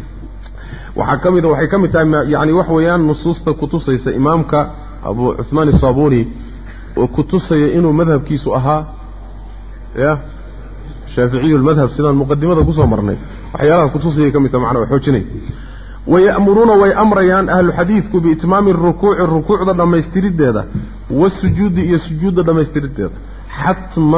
وحكم إذا وحكم يعني وحويان نصوص كتوسيس إمامك أبو عثمان الصابوني وكتوسي إنه مذهب كيسو أها يا شافعي المذهب سنة المقدمة قصة مرني وحيالها كتوسي كم معنا وحوشني ويأمرون ويأمريان أهل الحديث بإتمام الركوع الركوع ده لما يسترد هذا والسجود يسجود ده لما يسترد هذا حتما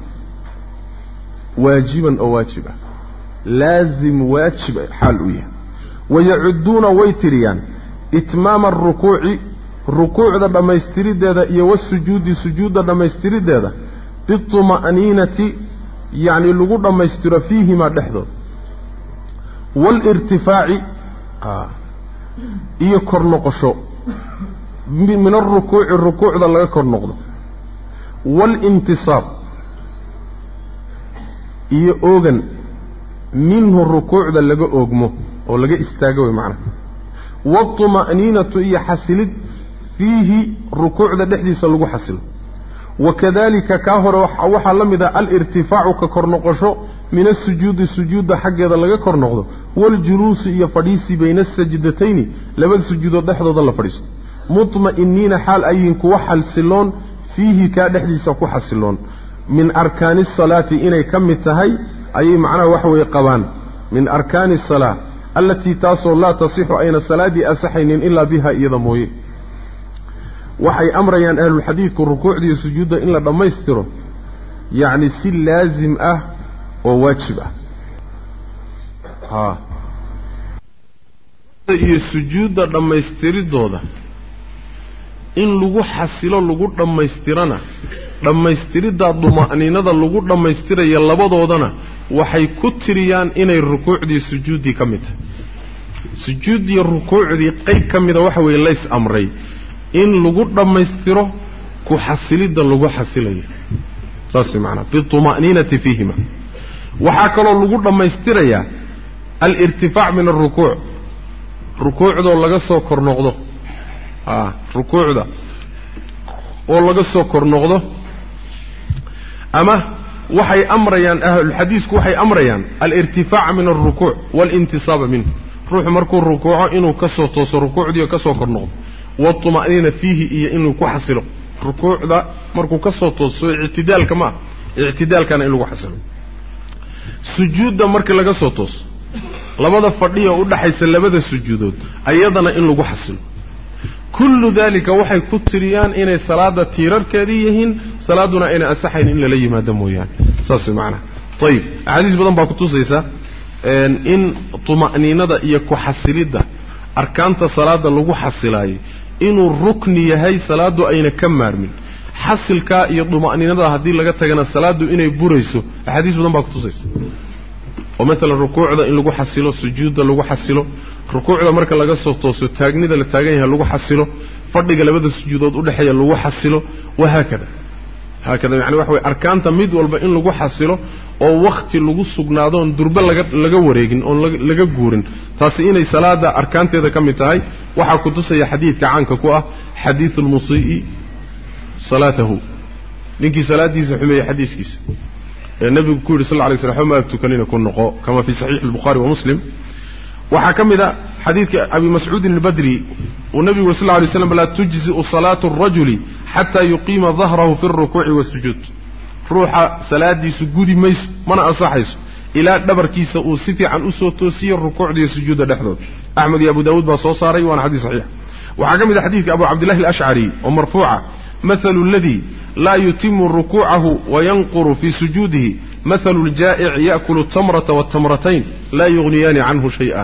واجبا أو واجبا لازم واجب حالوية ويعدون ويتريان إتمام الركوع الركوع ده لما يسترد هذا والسجود سجود ده لما يسترد هذا بالطمأنينة يعني اللقود لما يستر فيه ما دحضر والارتفاع آه. إيه كرنقشو من الركوع الركوع ده لغا كرنقضه والانتصاب إيه أوغن منه الركوع ده لغا أوغمه أو لغا استاقوه معنا والطمأنينة إيه حسلت فيه ركوع ده دحديث لغا حسل وكذلك كاهر وحا لمدى الارتفاع ككرنقشو من السجود السجود حق هذا لغا كرنقضه والجلوس يفريسي بين السجدتين لبد سجود دحدود الله فريس مطمئنين حال أيين كوحل سلون فيه كادحديث كوحل سلون من أركان الصلاة إني كم التهي أي معنى وحوي قوان من أركان الصلاة التي تاصل لا تصيح أين الصلاة دي أسحين إلا بها إذا موي وحي أمريان أهل الحديث كالركوع دي سجود إلا لما يستره يعني سي لازم أه وواجبه ها iyo sujuuda dhamaystiridooda in lagu xasilo lagu dhamaystirana dhamaystirida duma'ninada lagu dhamaystirayo labadoodana waxay ku tiriyaan inay rukuucdii sujuudi kamid sujuudi rukuucdii qayb kamid waxa weey leys amray in lagu dhamaystiro ku xasilida lagu xasilayo saas macna bi duma'ninati fiihima وحاكلوا اللقود لما يستريا الارتفاع من الركوع ركوع ذا لقصه كرنقضه آه ركوع ذا ولقصه كرنقضه أما وحي أمريان أهل الحديث وحي أمريان الارتفاع من الركوع والانتصاب منه روح مركو الركوع إنه كسو توسو ركوع دي كسو كرنقض والطمأنينة فيه إيه إنه كحصله ركوع ذا مركو كسو توسو اعتدال كما اعتدال كان إنه كحصله سجود ده مركو لقصه توسو لماذا فرديه أولا حيث لماذا السجودود أيضا إن لغو حسن كل ذلك وحي كتريان إن صلاة تيرار كذيهن صلاتنا إن أسحين إلا لي ما دمويان ساسي معنا طيب حديث بدن باكتو سيسا إن طمأنينة دا إيكو حسلid دا أركانت صلاة لغو حسلاي إنو الركن يهي صلاة أين كمار من حسل كا يطمأنينة دا هدي لغا تغنى صلاة إنو يبوريسو حديث بدن باكتو سيسا ومثلا الركوع ده إن لغو حسله السجود ده لغو حسله ركوع ده مركا لغا سوتوسو تاغني ده لتاغنيها لغو حسله فدغ لبدا سجودود ودخيا لغو حسله وهكذا هكذا يعني waxa arkaanta mid walba in lagu xasilo oo waqti lagu sugnaado on durba laga laga wareegin oo laga guurin taasi inay salaada arkaanteeda kamid tahay waxa ku tusaya xadiidka caanka ku ah xadiithul musii salatuhu ninki salaadiisa xumeeyay xadiiskiisa النبي كوري صلى الله عليه وسلم ما تكنين كن نقو كما في صحيح البخاري ومسلم وحكم ذا حديث أبي مسعود البدري والنبي صلى الله عليه وسلم لا تجزئ صلاة الرجل حتى يقيم ظهره في الركوع والسجود روح صلاة سجود ميس من أصحيس إلى دبر كيس أوصفي عن أسوة توسير الركوع دي سجود الأحدود أحمد يا أبو داود بصوصاري وأنا حديث صحيح وحكم ذا حديث أبو عبد الله الأشعري ومرفوعة مثل الذي لا يتم ركوعه وينقر في سجوده مثل الجائع يأكل التمرة والتمرتين لا يغنيان عنه شيئا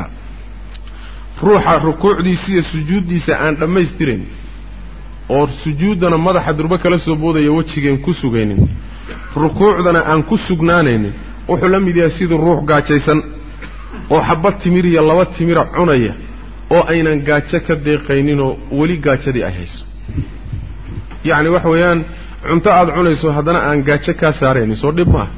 روح الركوع دي سي سجود دي سأن لما يسترين اور سجودنا مدح دربك لسبوده يوجهين كسوغينين ركوعنا أن كسوغنانين وحلم دي سيد الروح قاچيسن oo xabad timir iyo laba timir cunaya oo aynan gaajo ka deeqaynin oo wali gaajadii ay hayso يعني وحويان cunto aad cunayso hadana aan gaajo ka saareen soo dhib ma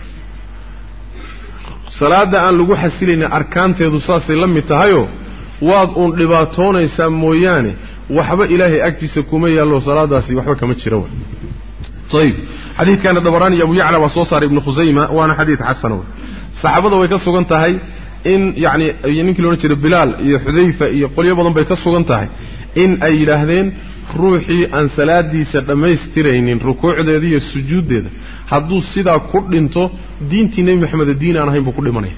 salaada aan lagu xasilinay arkaanteedu saasay la mid tahayo waad uun dhibaatoonaysaa mooyaane waxba ilaahay agtiisa kuma yaalo salaadaasi waxba kama jiro طيب حديث كان دبراني ابو يعلى وصوصار ابن خزيمه وانا حديث حسن صحابته way ka sugan tahay in yani yinki loo jeedo Bilal iyo Xudayfa iyo qoliyo badan bay ka sugan tahay in ay yiraahdeen ruuxii aan salaadiisa dhameystiraynin rukuucdeeda iyo sujuudeeda hadduu sidaa ku dhinto diintii Nabi Maxamed diin aan ahayn buu ku dhimanay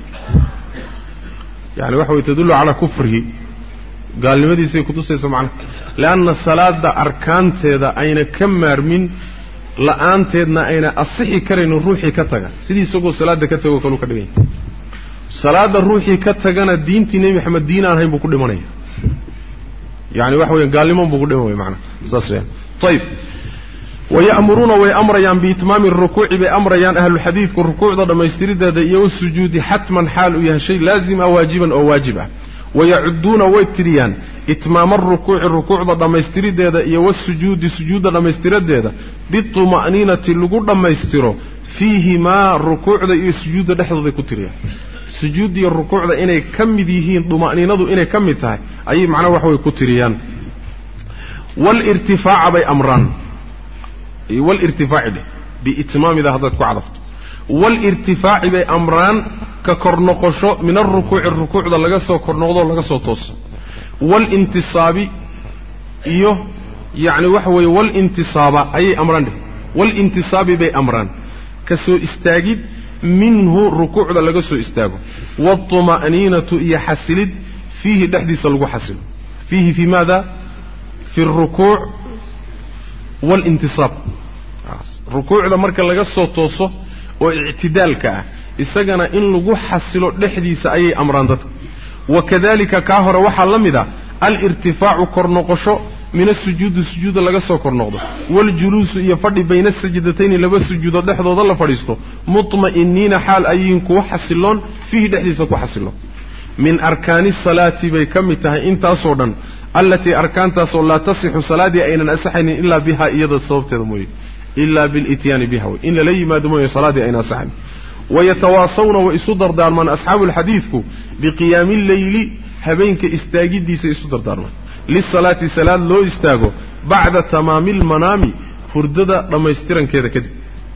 yani waxa uu tadullu ala kufri gaalnimadiisa ku tusayso macna laana salaada arkaanteeda ayna ka maarmin la'aanteedna ayna asixi karin ruuxii ka taga sidii isagoo salaada ka tago kale ka dhigay salaada ruuxii ka tagana diintii Nabi Maxamed diin aan ahayn buu ku dhimanay يعني وحوي قال لمن بقدمه معنا صحيح طيب ويأمرون ويأمريان بإتمام الركوع بأمريان أهل الحديث كالركوع ضد ما يسترد هذا يو السجود حتما حال ويا شيء لازم أو واجبا أو واجبا ويعدون ويتريان إتمام الركوع الركوع ضد ما يسترد هذا يو السجود سجود ضد ما يسترد هذا بالطمأنينة اللي قد ما يستره فيه ما الركوع ذا السجود لحظة ذا كتريان سجود الركوع ذا إنه كم ديهين طمأنينة إنه كم تاعي أي معنى وحوي كتريان والارتفاع بأمران والارتفاع ده بإتمام ذا هذا كعرفت والارتفاع بأمران ككرنقشو من الركوع الركوع ذا لقصه كرنقضه لقصه توس والانتصاب إيوه يعني وحوي والانتصاب أي أمران ده والانتصاب بأمران كسو استاجد منه ركوع ذا لقصه استاجه والطمأنينة يحسلد فيه دحديث لغو حسن فيه في ماذا في الركوع والانتصاب الركوع ذا مركا لقصه توسه واعتدالك استغنى إن لغو حسلو دحديث أي أمران ذات وكذلك كاهر وحا لمذا الارتفاع كرنقشو من السجود السجود لقصه كرنقضه والجلوس يفرد بين السجدتين لبس السجود دحضو ظل فريستو مطمئنين حال أيين كو حسلون فيه دحديث كو حسلون من أركان الصلاة بكمتها انت صودا التي أركانتها صلاة لا تصح صلاة أين أسحن إلا بها إيضا الصوت الموي إلا بالإتيان بها إلا لي ما دموي صلاة أين أسحن ويتواصون وإسودر دارمان أصحاب الحديث بقيام الليل هبينك استاجدي سيسودر دارمان للصلاة سلاد لو استاجو بعد تمام المنام فرددا لما يسترن كذا كذا.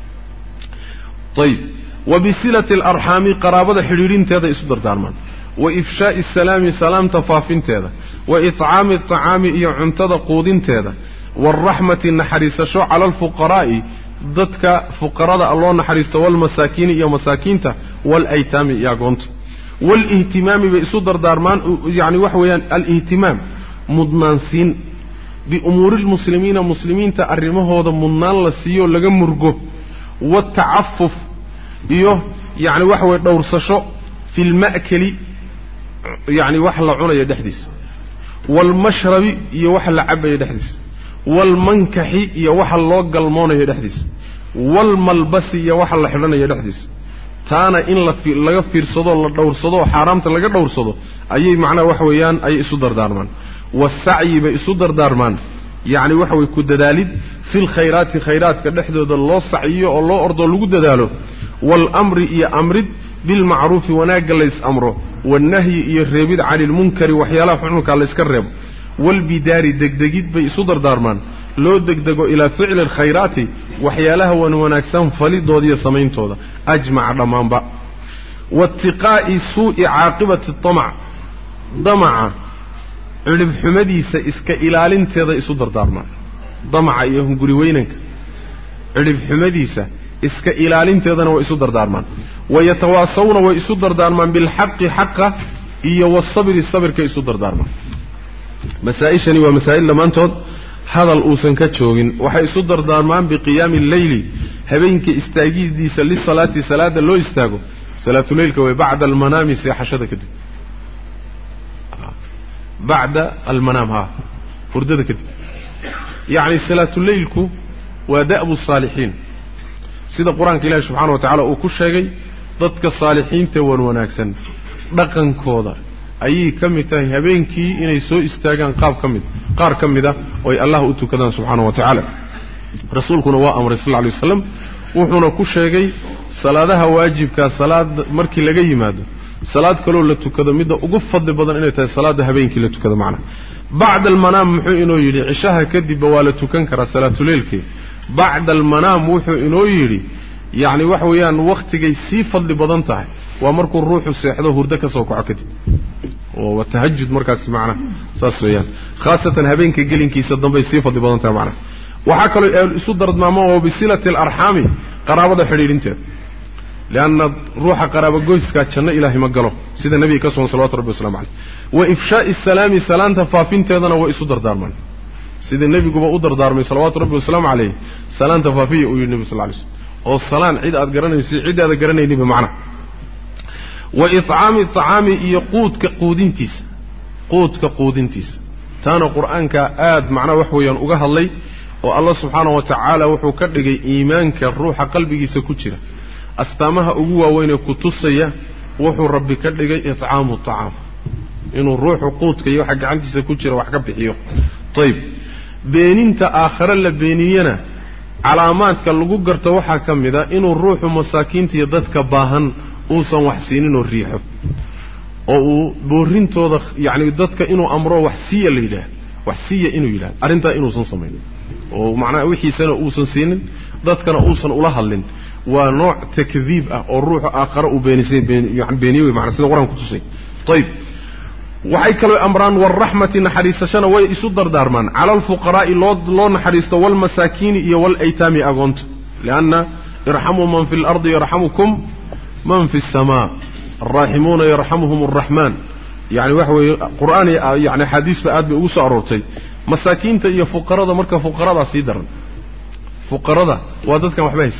طيب وبصلة الأرحام قرابة حريرين تهذا يسودر دارمان وإفشاء السلام سلام تفافين تهذا وإطعام الطعام يعنتد قودين تهذا والرحمة النحريس شو على الفقراء ضدك فقراء الله نحريس والمساكين يا مساكينته والأيتام يا قنت والاهتمام بإسودر دارمان يعني وحويان الاهتمام مضمانسين بأمور المسلمين مسلمين تأرمه هذا منال لسيو لغا مرغو والتعفف إيوه يعني وحوي دور سشو في المأكل يعني وحلا عنا يدحدث والمشرب يوحلا عبا يدحدث والمنكح يوحلا قلمون يدحدث والملبس يوحلا حلنا يدحدث تانا إن لغا فيرصدو لدورصدو حرامتا لغا دورصدو أي معنى وحويان أي إسودر دارمان والسعي بإسودر دارمان يعني وحوي كددالد في الخيرات خيرات كدحدود الله سعيه الله أرضو لغو ددالو والأمر إيا أمرد بالمعروف وناق ليس أمره والنهي إيا الربيد عن المنكر وحيالا فعنوك على الاسكرب والبدار دقدقيد بإسودر دارمان لو دقدقو إلى فعل الخيرات وحيالها ونوناكسان فلي دودية سمين تودا أجمع رمان با واتقاء سوء عاقبة الطمع ضمع علم حمديسة إسكا إلالين تيدا إسودر دارمان ضمع إيهم قريوينك علم حمديسة إسكا إلالين تيدا وإسودر دارمان ويتواصون وإسودر دارمان بالحق حقا إيا والصبر الصبر كإسودر دارمان مسائشني ومسائل لما انتود هذا الأوسن كتشوغين وحي إسودر دارمان بقيام الليل هبينك استاجيز ديسا للصلاة صلاة اللو استاغو صلاة الليل كوي بعد المنام سيحشد كده بعد المنام ها فردد كده يعني صلاة الليل كو ودأب الصالحين سيد القرآن كله سبحانه وتعالى وكل شيء ضدك الصالحين تون وناكسن رقن كودا أي كم تاهي هبينكي إن يسوء استاغان قاب كمد قار كمدا وي الله أتو كذا سبحانه وتعالى رسولكم هو أمر صلى الله عليه وسلم وحنا كل شيء صلاة واجب كصلاة مركي لجي ماذا صلاة كلو لتو كذا مدة وقف فضل بدن إنه تاهي صلاة هبينكي لتو كذا معنا بعد المنام محو إنه يلي عشاها كدي بوالتو كنكرا صلاة ليلكي بعد المنام محو إنه يلي يعني وحويان وقت جاي سي فضل بدن تاعي ومركو الروح السيحده هردك سوق عكدي والتهجد مركز معنا ساسويان خاصة هبينك جلين كي صدم بيصير فضل بدن تاعي معنا وحكى له السودر ماما وبصلة الأرحام قرابة حرير انت لأن روح قرابة جوز كاتشنا إلهي مقاله سيد النبي كسر صلوات ربي والسلام عليه وإفشاء السلام سلام تفافين تيضنا وإسودر دارمان سيد النبي قبا أدر دارمي صلوات ربي والسلام عليه سلام تفافيه ويقول النبي صلى الله عليه وسلم والصلاة عيد أدقراني عيد أدقراني نبي معنا وإطعام الطعام يقود كقودين تيس قود كقودين تيس تانا قرآن كآد معنا وحويا أقاه الله والله سبحانه وتعالى وحو كردقي إيمانك الروح قلبي سكتشرة أستامها أقوى وين كتصية وحو ربي كردقي إطعام الطعام إنه الروح قود كي يوحق عندي سكتشرة وحقب بحيو طيب بينين تآخر لبينينا علامات كاللقو قرتوحا كمدا إنه الروح مساكين تيددك باهن uusan waxsiinin oo riixo oo uu boorintooda yaani dadka inuu amro waxsiya la yiraahdo waxsiya inuu yiraahdo arinta inuu san sameeyo oo macna wixii sana uusan siinin dadkana uusan ula hadlin waa nooc takdiib ah oo ruuxa aakhira u beenisay yaani beeniyo macna sida quraanku tusay tayib waxay kale amraan war rahmati naxariisashana way isu dardaarmaan ala al fuqara loo loo naxariisto wal masaakiin iyo wal aytaami agoonta laana irhamu man fil ardi yarhamukum من في السماء الراحمون يرحمهم الرحمن يعني وحوي قرآن يعني حديث بقاد بيقوس أرورتي مساكين تي فقراء مركا فقراء سيدر فقراء وادتك محبيس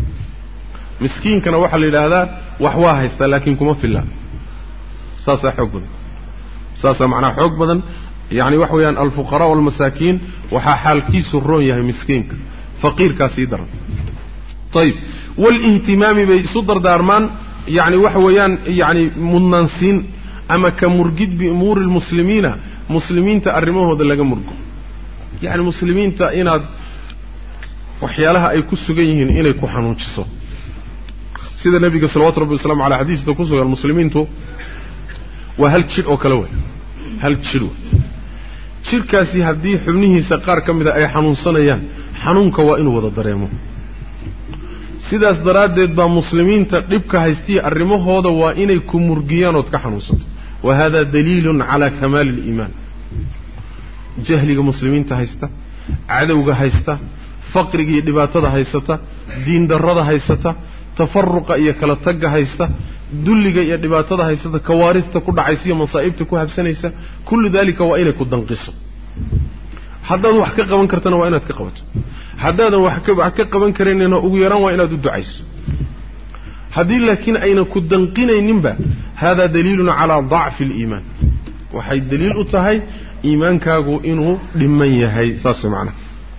مسكين كان وحل إلى هذا وحواها يستا لكن كما في الله ساسا حق بدن ساسا معنى حق بدن يعني وحويان الفقراء والمساكين وحا حال كيس الرؤية مسكين فقير كاسيدر طيب والاهتمام بصدر دارمان يعني وحويان يعني مننسين أما كمرجد بأمور المسلمين مسلمين تأرموه هذا اللي جمرجو يعني المسلمين تأينا وحيالها أي كسو جيهن إلى كحنون شصو سيدنا النبي صلى الله عليه وسلم على حديث تكسر المسلمين تو وهل تشير أو كلوه هل تشيروا تشير كاسي هدي حمنيه سقار كم إذا أي حنون صنيان حنون كوائن وضع دريمه سيداس درادد با مسلمين تقريبك هايستي الرموه هذا وإني كمرجيان وتكحنوصت وهذا دليل على كمال الإيمان جهلك مسلمين تهايستا عدوك هايستا فقرك يدباتة هايستا دين درادة هايستا تفرق يكالتك هايستا دلك يدباتة هايستا كوارث تكون عيسية مصائب تكون هبسانيسا كل ذلك وإني كدنقصه حداد وحكا قبان كرتنا وإنا تكقبت حداد وحكا قبان كريننا أغيران وإنا دو دعيس حديد لكن أين كدنقين ينبا هذا دليل على ضعف الإيمان وحي الدليل أتهي إيمان كاغو إنه لمن يهي ساسي معنا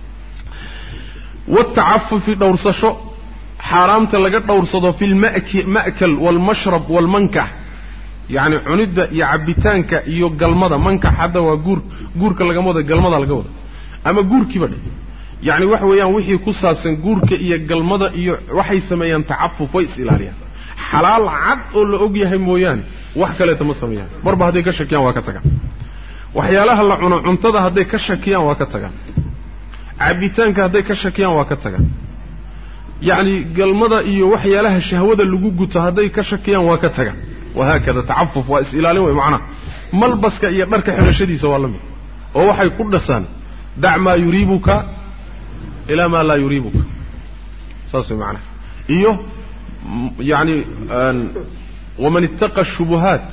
والتعفف في دورسشو حرام تلقى دورسده في المأكل والمشرب والمنكح يعني عند يعبتانك يو قلمده منك حدا وجور جور كلا جمده قلمده على جوده أما جور كبده يعني واحد ويان وحي كوسابسن جور كإيا قلمده إيا وحي سميان تعفف ويسئل عليها حلال عد ولا أجيه مويان وح كلا تمسميان بربه هذي كشكيان وكتجا وحيالها الله عن عنتده هذي كشكيان وكتجا عبتانك هذي كشكيان وكتجا يعني قلمده إيا وحيالها الشهوة اللي جوجته هذي كشكيان وكتجا وهكذا تعفف وإسئلالي ومعنى ملبسك يقدرك حرشدي سوالمي وهو حيقول لسان دع ما يريبك إلى ما لا يريبك ساسي معنى إيوه يعني ومن اتقى الشبهات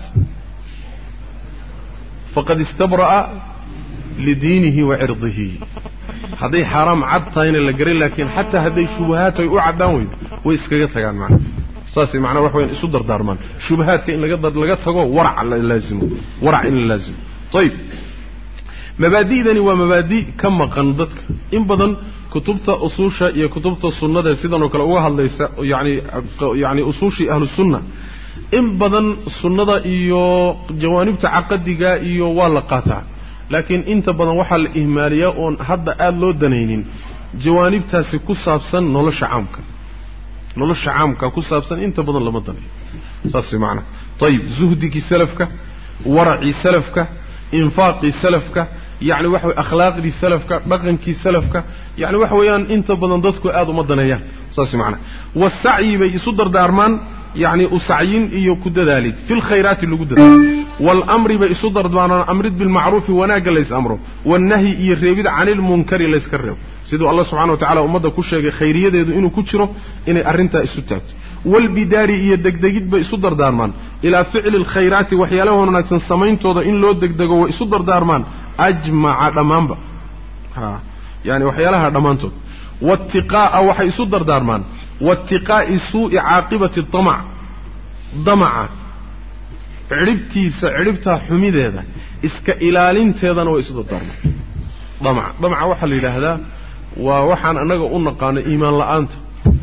فقد استبرأ لدينه وعرضه هذه حرام عدتين اللي قرين لكن حتى هذه الشبهات يقعدون ويسكيتها يعني معنى ساسي معنى وحوين يسودر دارمان شبهات كإن لقدر لقدر ورع لازم ورع إن لازم طيب مبادئ ذني ومبادئ كم قندتك إن بدن كتبت أصوشة يا كتبت السنة سيدنا وكلوها ليس يعني يعني أصوشي أهل السنة إن بدن السنة إيو جوانب تعقدك إيو والقاطع لكن أنت بدن وحل إهمالية أن هذا أهل دنينين جوانب تاسكو سابسن نولش عامك نولش عامك كسابسن أنت بدن لما دني ساسي معنا طيب زهدك سلفك ورعي سلفك إنفاقي سلفك يعني وحوي أخلاق دي سلفك بقنكي سلفك يعني وحويان أنت بدن ضدك آدو مدنيان ساسي معنا والسعي بيصدر دارمان يعني أسعين إيو كد ذلك في الخيرات اللي قد ذلك والأمر بيصدر دارمان أمرد بالمعروف وناقل ليس أمره والنهي يريد عن المنكر ليس كرره سيدو الله سبحانه وتعالى أمده كشيء خيرية دي إنه كتشره إنه أرنتا الستات والبداري يدقدقيد بيصدر دارمان إلى فعل الخيرات وحياله هناك سمين توضا إن لو دقدقوا ويصدر دارمان أجمع دمان با ها يعني وحيالها دمانتو والتقاء وحي يصدر دارمان والتقاء سوء عاقبة الطمع ضمع عربتي سعربتها حميد هذا اسك إلالين تيضا ويصدر دارمان ضمع ضمع وحل إلى هذا ووحن أنك أنقان إيمان لأنت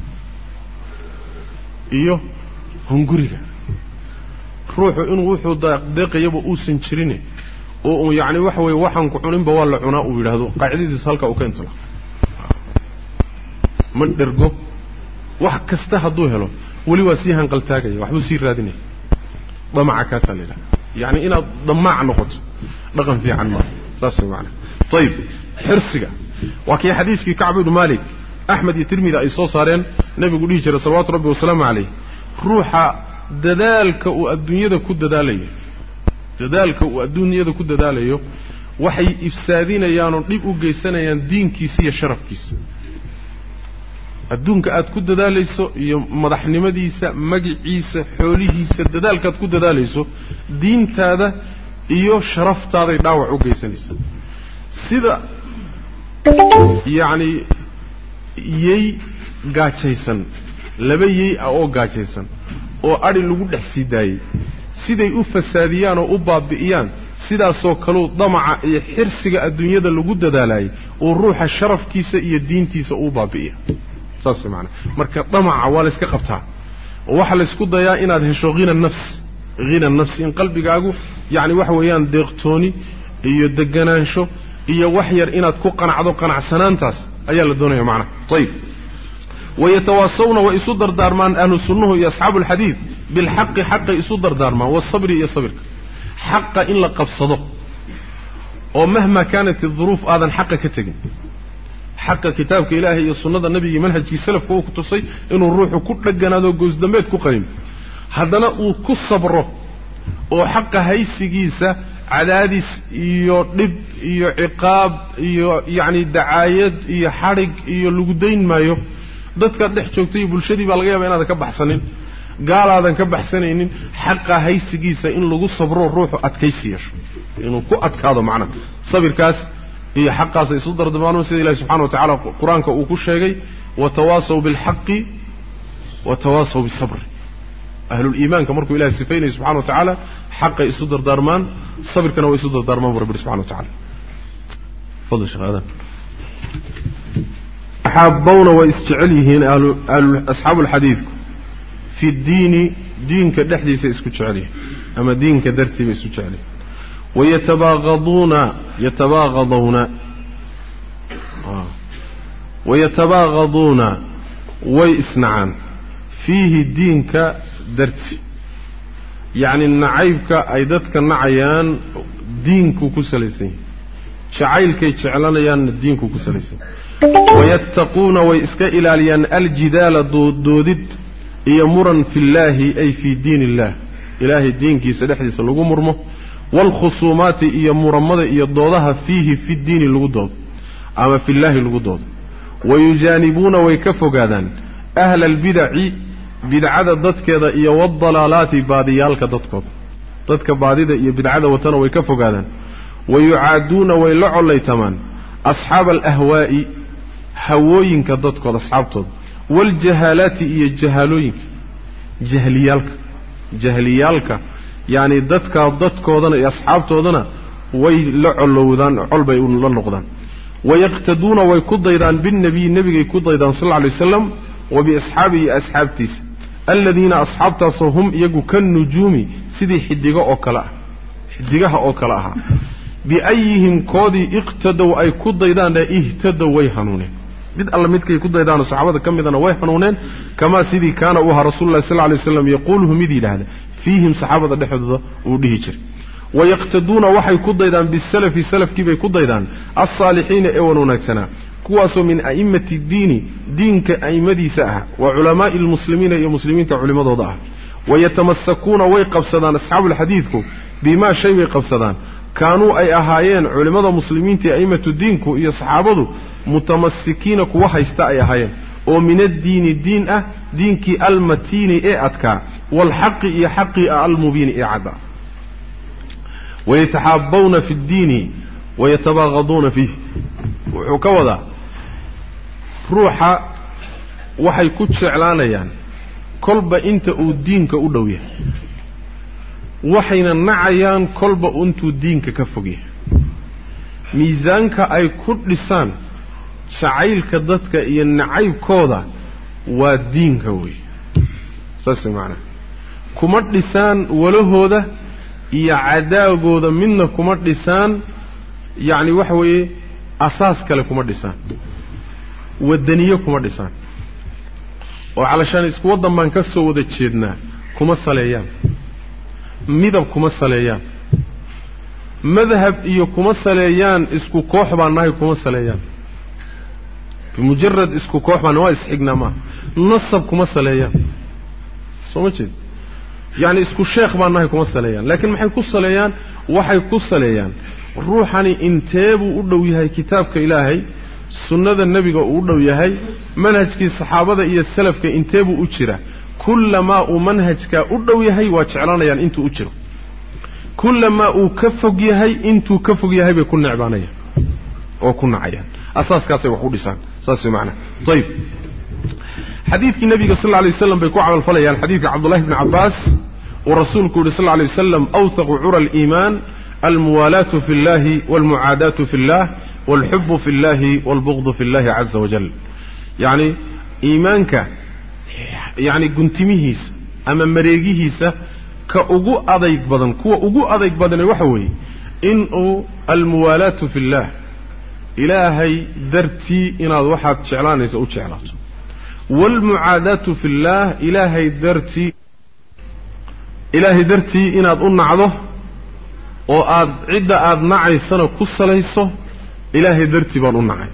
إيوه هنقريك روحوا إن وحوا داق يبقى أوسن شريني oo yaani wax way waxan ku cunin ba waa la cunaa uu yiraahdo qaacidadiis halka uu keento man dhergo wax kasta haduu helo wali waa si hanqal taagay waxbu si raadinay damaca ka salila yaani ina damac noqoto dhaqan fiican ma saas macna طيب xirsiga waa kii xadiiskii Ka'b ibn Malik Ahmad iyo Tirmidhi ay soo saareen nabigu dhihi jiray salawaatu rabbi wa salaamu alayhi ruuxa dadaalka uu adduunyada ku dadaalay dadaalka uu adduunyada ku dadaalayo waxay ifsaadinayaan oo dib u geysanayaan diinkiisa iyo sharafkiisa adduunka aad ku dadaalayso iyo madaxnimadiisa magaciisa xoolihiisa dadaalka aad ku dadaalayso diintaada iyo sharaftaada ay dhaawac u geysanaysa sida yaani yey gaajaysan laba yey oo gaajaysan oo ari lagu dhex sidaayay siday u fasaadiyaan oo u baabi'iyaan sidaasoo kale damaca iyo xirsiga adduunyada lagu dadaalay oo ruuxa sharafkiisa iyo diintiisa uu baabi'iya saas macna marka damaca wala iska qabtaa oo waxa la isku dayaa inaad hesho qiina nafs qiina nafs in qalbigaagu yaani wax weeyaan deeqtooni iyo deganaansho iyo wax yar inaad ku qanacdo qanacsanaantaas ayaa la doonayaa macna tayib ويتواصون ويصدر دارمان أهل السنة يا أصحاب الحديث بالحق حق يصدر دارمان والصبر يصبر حق إن لقب صدق ومهما كانت الظروف هذا حق كتجن حق كتابك إلهي السنة النبي منهج السلف كوك تصي إنه الروح كل جناده جوز دميت كقريم هذا وكل صبره وحق هاي السجيسة عدادس يضرب يعقاب يعني دعايد يحرق يلقدين ما يو ضدك دح شوكتي بالشدي بالغياب أنا ذا كبحسنين قال هذا كبحسنين حق هاي السجيسة إن لقوا صبره الروح أتكيسير إنه كو أتكاده معنا صبر كاس هي حقها سيصدر دمانه سيد الله سبحانه وتعالى قرآنك وكل شيء وتواصوا بالحق وتواصوا بالصبر أهل الإيمان كمركوا إلى السفين سبحانه وتعالى حق يصدر دارمان الصبر كانوا يصدر دارمان ورب سبحانه وتعالى فضل شيخ هذا حابون واستعليهن أهل أصحاب الحديث في الدين دين كدحدي سيسكت عليه أما دين كدرتي بيسكت عليه ويتباغضون يتباغضون آه. ويتباغضون ويسنعان فيه الدين كدرتي يعني النعيبك أيضتك النعيان دينك كسلسين شعيلك يتشعلانيان الدينك كسلسين ويتقون ويسكا إلى ليان الجدال دودد يمرا في الله أي في دين الله إلهي الدين كي سلحدي سلقو مرمه والخصومات إيا مرمضة إيا الضوضها فيه في الدين الغضوض أما في الله الغضوض ويجانبون ويكفوا قادان أهل البدع بدعادة ضدك إيا والضلالات باديالك ضدك ضدك بادية إيا بدعادة وطن ويكفوا قادان ويعادون ويلعوا الليتمان أصحاب الأهواء هووينك ضدك أصحابتهم والجهالات إيا الجهالوينك جهليالك جهليالك يعني ضدك ضدك ودنا يا أصحابته ودنا ويلعلودان علبة للنقدان ويقتدون ويكضيدان بالنبي النبي يكضيدان صلى الله عليه وسلم وبأصحابه أصحابتيس الذين أصحابته هم يجوا كالنجوم سيدي حدقاء أوكلاء حدقاء أوكلاءها بأيهم كودي اقتدوا أي كضيدان لا اهتدوا ويهنونين بد الله مدك يكضيدان الصحابة كم إذا ويهنونين كما سيدي كان أوها رسول الله صلى الله عليه وسلم يقوله مدي لهذا فيهم صحابة دحضة ودهجر ويقتدون وحي كضيدان بالسلف السلف كيف يكضيدان الصالحين ايوانونك سنة كواسو من أئمة الدين دينك أئمدي ساعة وعلماء المسلمين يا مسلمين تعلم ضوضها ويتمسكون ويقبصدان أصحاب الحديثكم بما شيء يقبصدان كانوا أي أهايين علماء المسلمين أئمة الدينكم يا صحابته متمسكين كوحي استأي أهايين ومن الدين الدين أه دينك المتين إعدك والحق يحق المبين إعدا ويتحابون في الدين ويتباغضون فيه وكوذا روحا وحي كتش إعلانيان كلب انت ودينك أدويه وحينا نعيان كلب انت ودينك كفقيه ميزانك أي كل لسان شعيلك ضدك ينعيب كوذا ودينك وي ساسي معنا كمت لسان وله هذا يعداء هذا منه كمت لسان يعني وحوي أساس كلا كمت لسان والدنيا كمت لسان وعلشان اسكو وضم من كسو وذا تشيدنا كما الصليان مذهب كما الصليان مذهب إيو كما الصليان اسكو كوحبا ناهي كما الصليان بمجرد اسكو كوحبا نواهي اسحقنا ما نصب كما الصليان سوما تشيد يعني اسكو الشيخ بان ناهي كما الصليان لكن محي كو الصليان وحي كو الصليان روحاني انتابو ادو يهي كتابك إلهي سنة النبي ادو يهي منهجك الصحابة إيا السلف كإنتابو أجرة كلما منهجك ادو يهي واتشعلانا يعني انتو أجرة كلما أكفق يهي انتو كفق يهي بيكون نعبانيا وكنا عيان أساس كاسي وحود لسان أساس معنا طيب حديث النبي صلى الله عليه وسلم بيكون على الفليان حديث عبد الله بن عباس ورسولك صلى الله عليه وسلم أوثق عرى الإيمان الموالاة في الله والمعاداة في الله والحب في الله والبغض في الله عز وجل يعني إيمانك يعني قنتميهيس أما مريقيهيس كأقو أضيق بدن كو أقو أضيق بدن وحوي إنه الموالاة في الله إلهي درتي إن هذا واحد شعلان يسأل شعلاته والمعاداة في الله إلهي درتي إلهي درتي إن أد أنعضه وأد عدة أد نعي سنة قصة ليسه إلهي درتي بان أنعي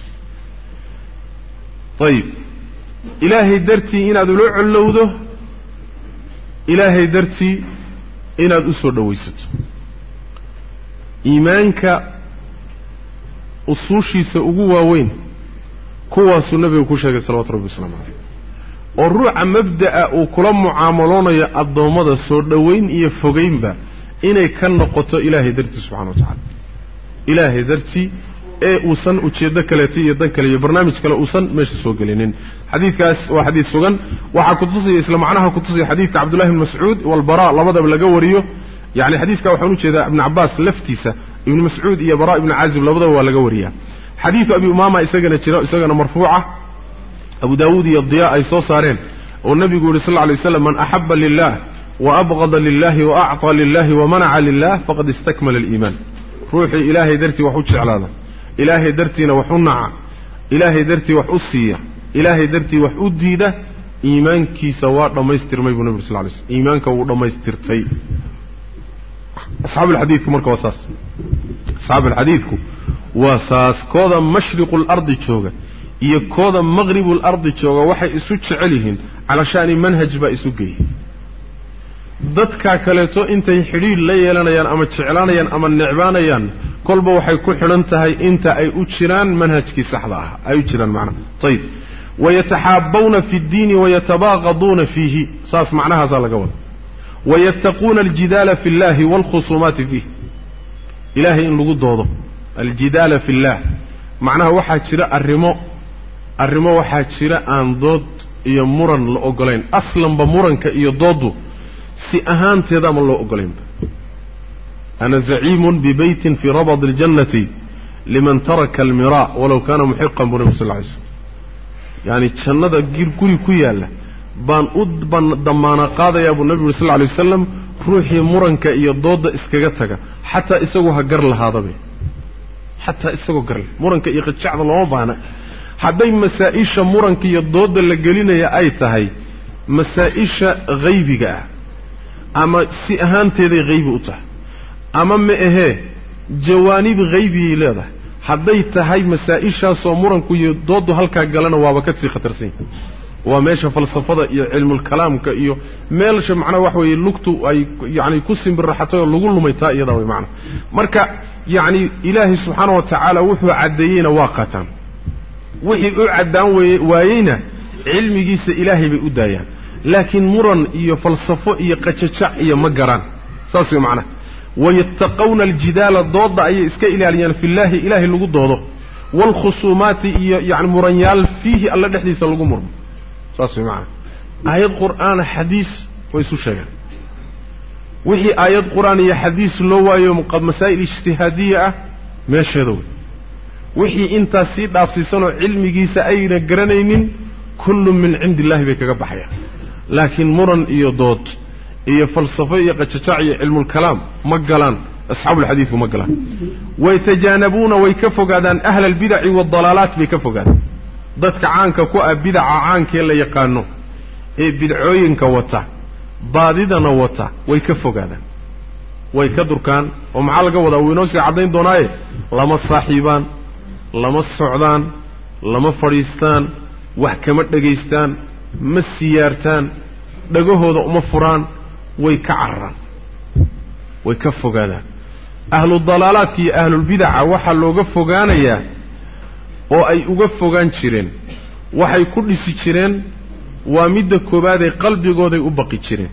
طيب إلهي درتي إن أد لوع اللوده إلهي درتي إن أد أسر دويست إيمانك أصوشي سأقوى وين كواس النبي وكوشاك صلوات ربي السلام عليه الروح مبدأ وكل معاملون يا الضوامد السور دوين يفوقين با إني كان نقطة إلهي درتي سبحانه وتعالى إلهي درتي إيه أوسن وتشيدا كلاتي يدن كلي برنامج كلا أوسن مش سوقلينين حديث كاس وحديث سوقن وحكتوصي إسلام معناها كتوصي حديث عبد الله بن مسعود والبراء لبدا بلجوريو يعني حديث كوحنوش إذا ابن عباس لفتيسة ابن مسعود يا براء ابن عازب لبدا ولا جوريا حديث أبي أمامة إسجنا شراء إسجنا مرفوعة أبو داود الضياء أي صارين والنبي يقول صلى الله عليه وسلم من أحب لله وأبغض لله وأعطى لله ومنع لله فقد استكمل الإيمان روحي إلهي درتي وحوش على هذا إلهي درتي وحنع إلهي درتي وحسية إلهي درتي وحديدة إيمانك سواء لما يستر ما يبون النبي صلى الله عليه وسلم إيمانك لما يستر تي أصحاب الحديث كمرك وساس أصحاب الحديث وساس كودا مشرق الأرض تشوغا iyo kooda maghribul ardi jooga waxay isu jecelihiin علشان manhaj ba isu geey dadka kaleeto intay xiriir la yeelanayaan ama jeclaanayaan ama necbaanayaan kolba waxay ku xiran tahay inta ay u jiraan manhajkii saxda ah ay u jiraan macna tayib ويتحابون في الدين ويتباغضون فيه saas macnaha sa laga wada ويتقون الجدال في الله والخصومات فيه إلهي إن لغو دودو الجدال في الله معناها waxaa jira arrimo arrimo waxaa jira aan dood iyo muran la ogoleen aslanba muranka iyo doodu si ahaanteeda ma loo ogoleen ana za'imun bi baytin fi rabad aljannati liman taraka almira walaw kana muhiqqan bi nabi sallallahu alayhi wasallam yani jannada guri ku yaala baan u damaana qaadaya abu nabi sallallahu alayhi wasallam ruuxii muranka iyo dooda iskaga taga hatta isagu ha gar lahaadabe حتى إسقوا قرل مرنك يقطع الله بانا حدي مسائش مرنك يضاد لجلينا يا أيتهاي مسائش غيبي جاء أما سئهان تري غيب أطه أما مئه جوانب غيبي لا حدي تهاي مسائش صامرنك يضاد هلك جلنا وابكتسي خطرسين وماشى فلسفة علم الكلام كأيو مالش معنا وحوي اللقطو أي يعني كسم بالراحة اللقول له ميتاء يضاوي معنا مركا يعني إلهي سبحانه وتعالى وحو عديين واقعا وحي أعدان ويينا علمي جيس إلهي بأدايا لكن مرن إيا فلسفة إيا قتشع إيا مقران ساسي معنا ويتقون الجدال الضوضة أي إسكا إلهي في الله إلهي اللقود ضوضه والخصومات إيا يعني مرنيال فيه الله نحديث اللقود مرن ساسي معنا آيات قرآن حديث ويسو شيئا وحي آيات قرآن يا حديث لو يوم قد مسائل اجتهادية ما شهدوا وحي انت سيد أفسيسانو علمي جيسا أين قرنين كل من عند الله بك قبحيا لكن مرن إيا ضوت إيا فلسفية قد تشعي علم الكلام مقلان أصحاب الحديث مقلان ويتجانبون ويكفوا قادان أهل البدع والضلالات بيكفوا قادان ضدك عانك كوأ بدع عانك يلا يقانو إيه بدعوين كوتا baadidana wata way ka fogaadaan way ka durkaan oo maxaa laga wadaa weynoo si cadayn doonaaye lama saaxiibaan lama socdaan lama fadhiistaan wax kama dhageystaan ma siyaartaan dhagahooda uma furaan way ka cararaan way ka fogaadaan ahlu dalaalaadka iyo ahlu bid'a waxa looga fogaanayaa oo ay uga fogaan jireen waxay ku dhisi jireen ومد كوبادي قلبي قودي أبقي تشرين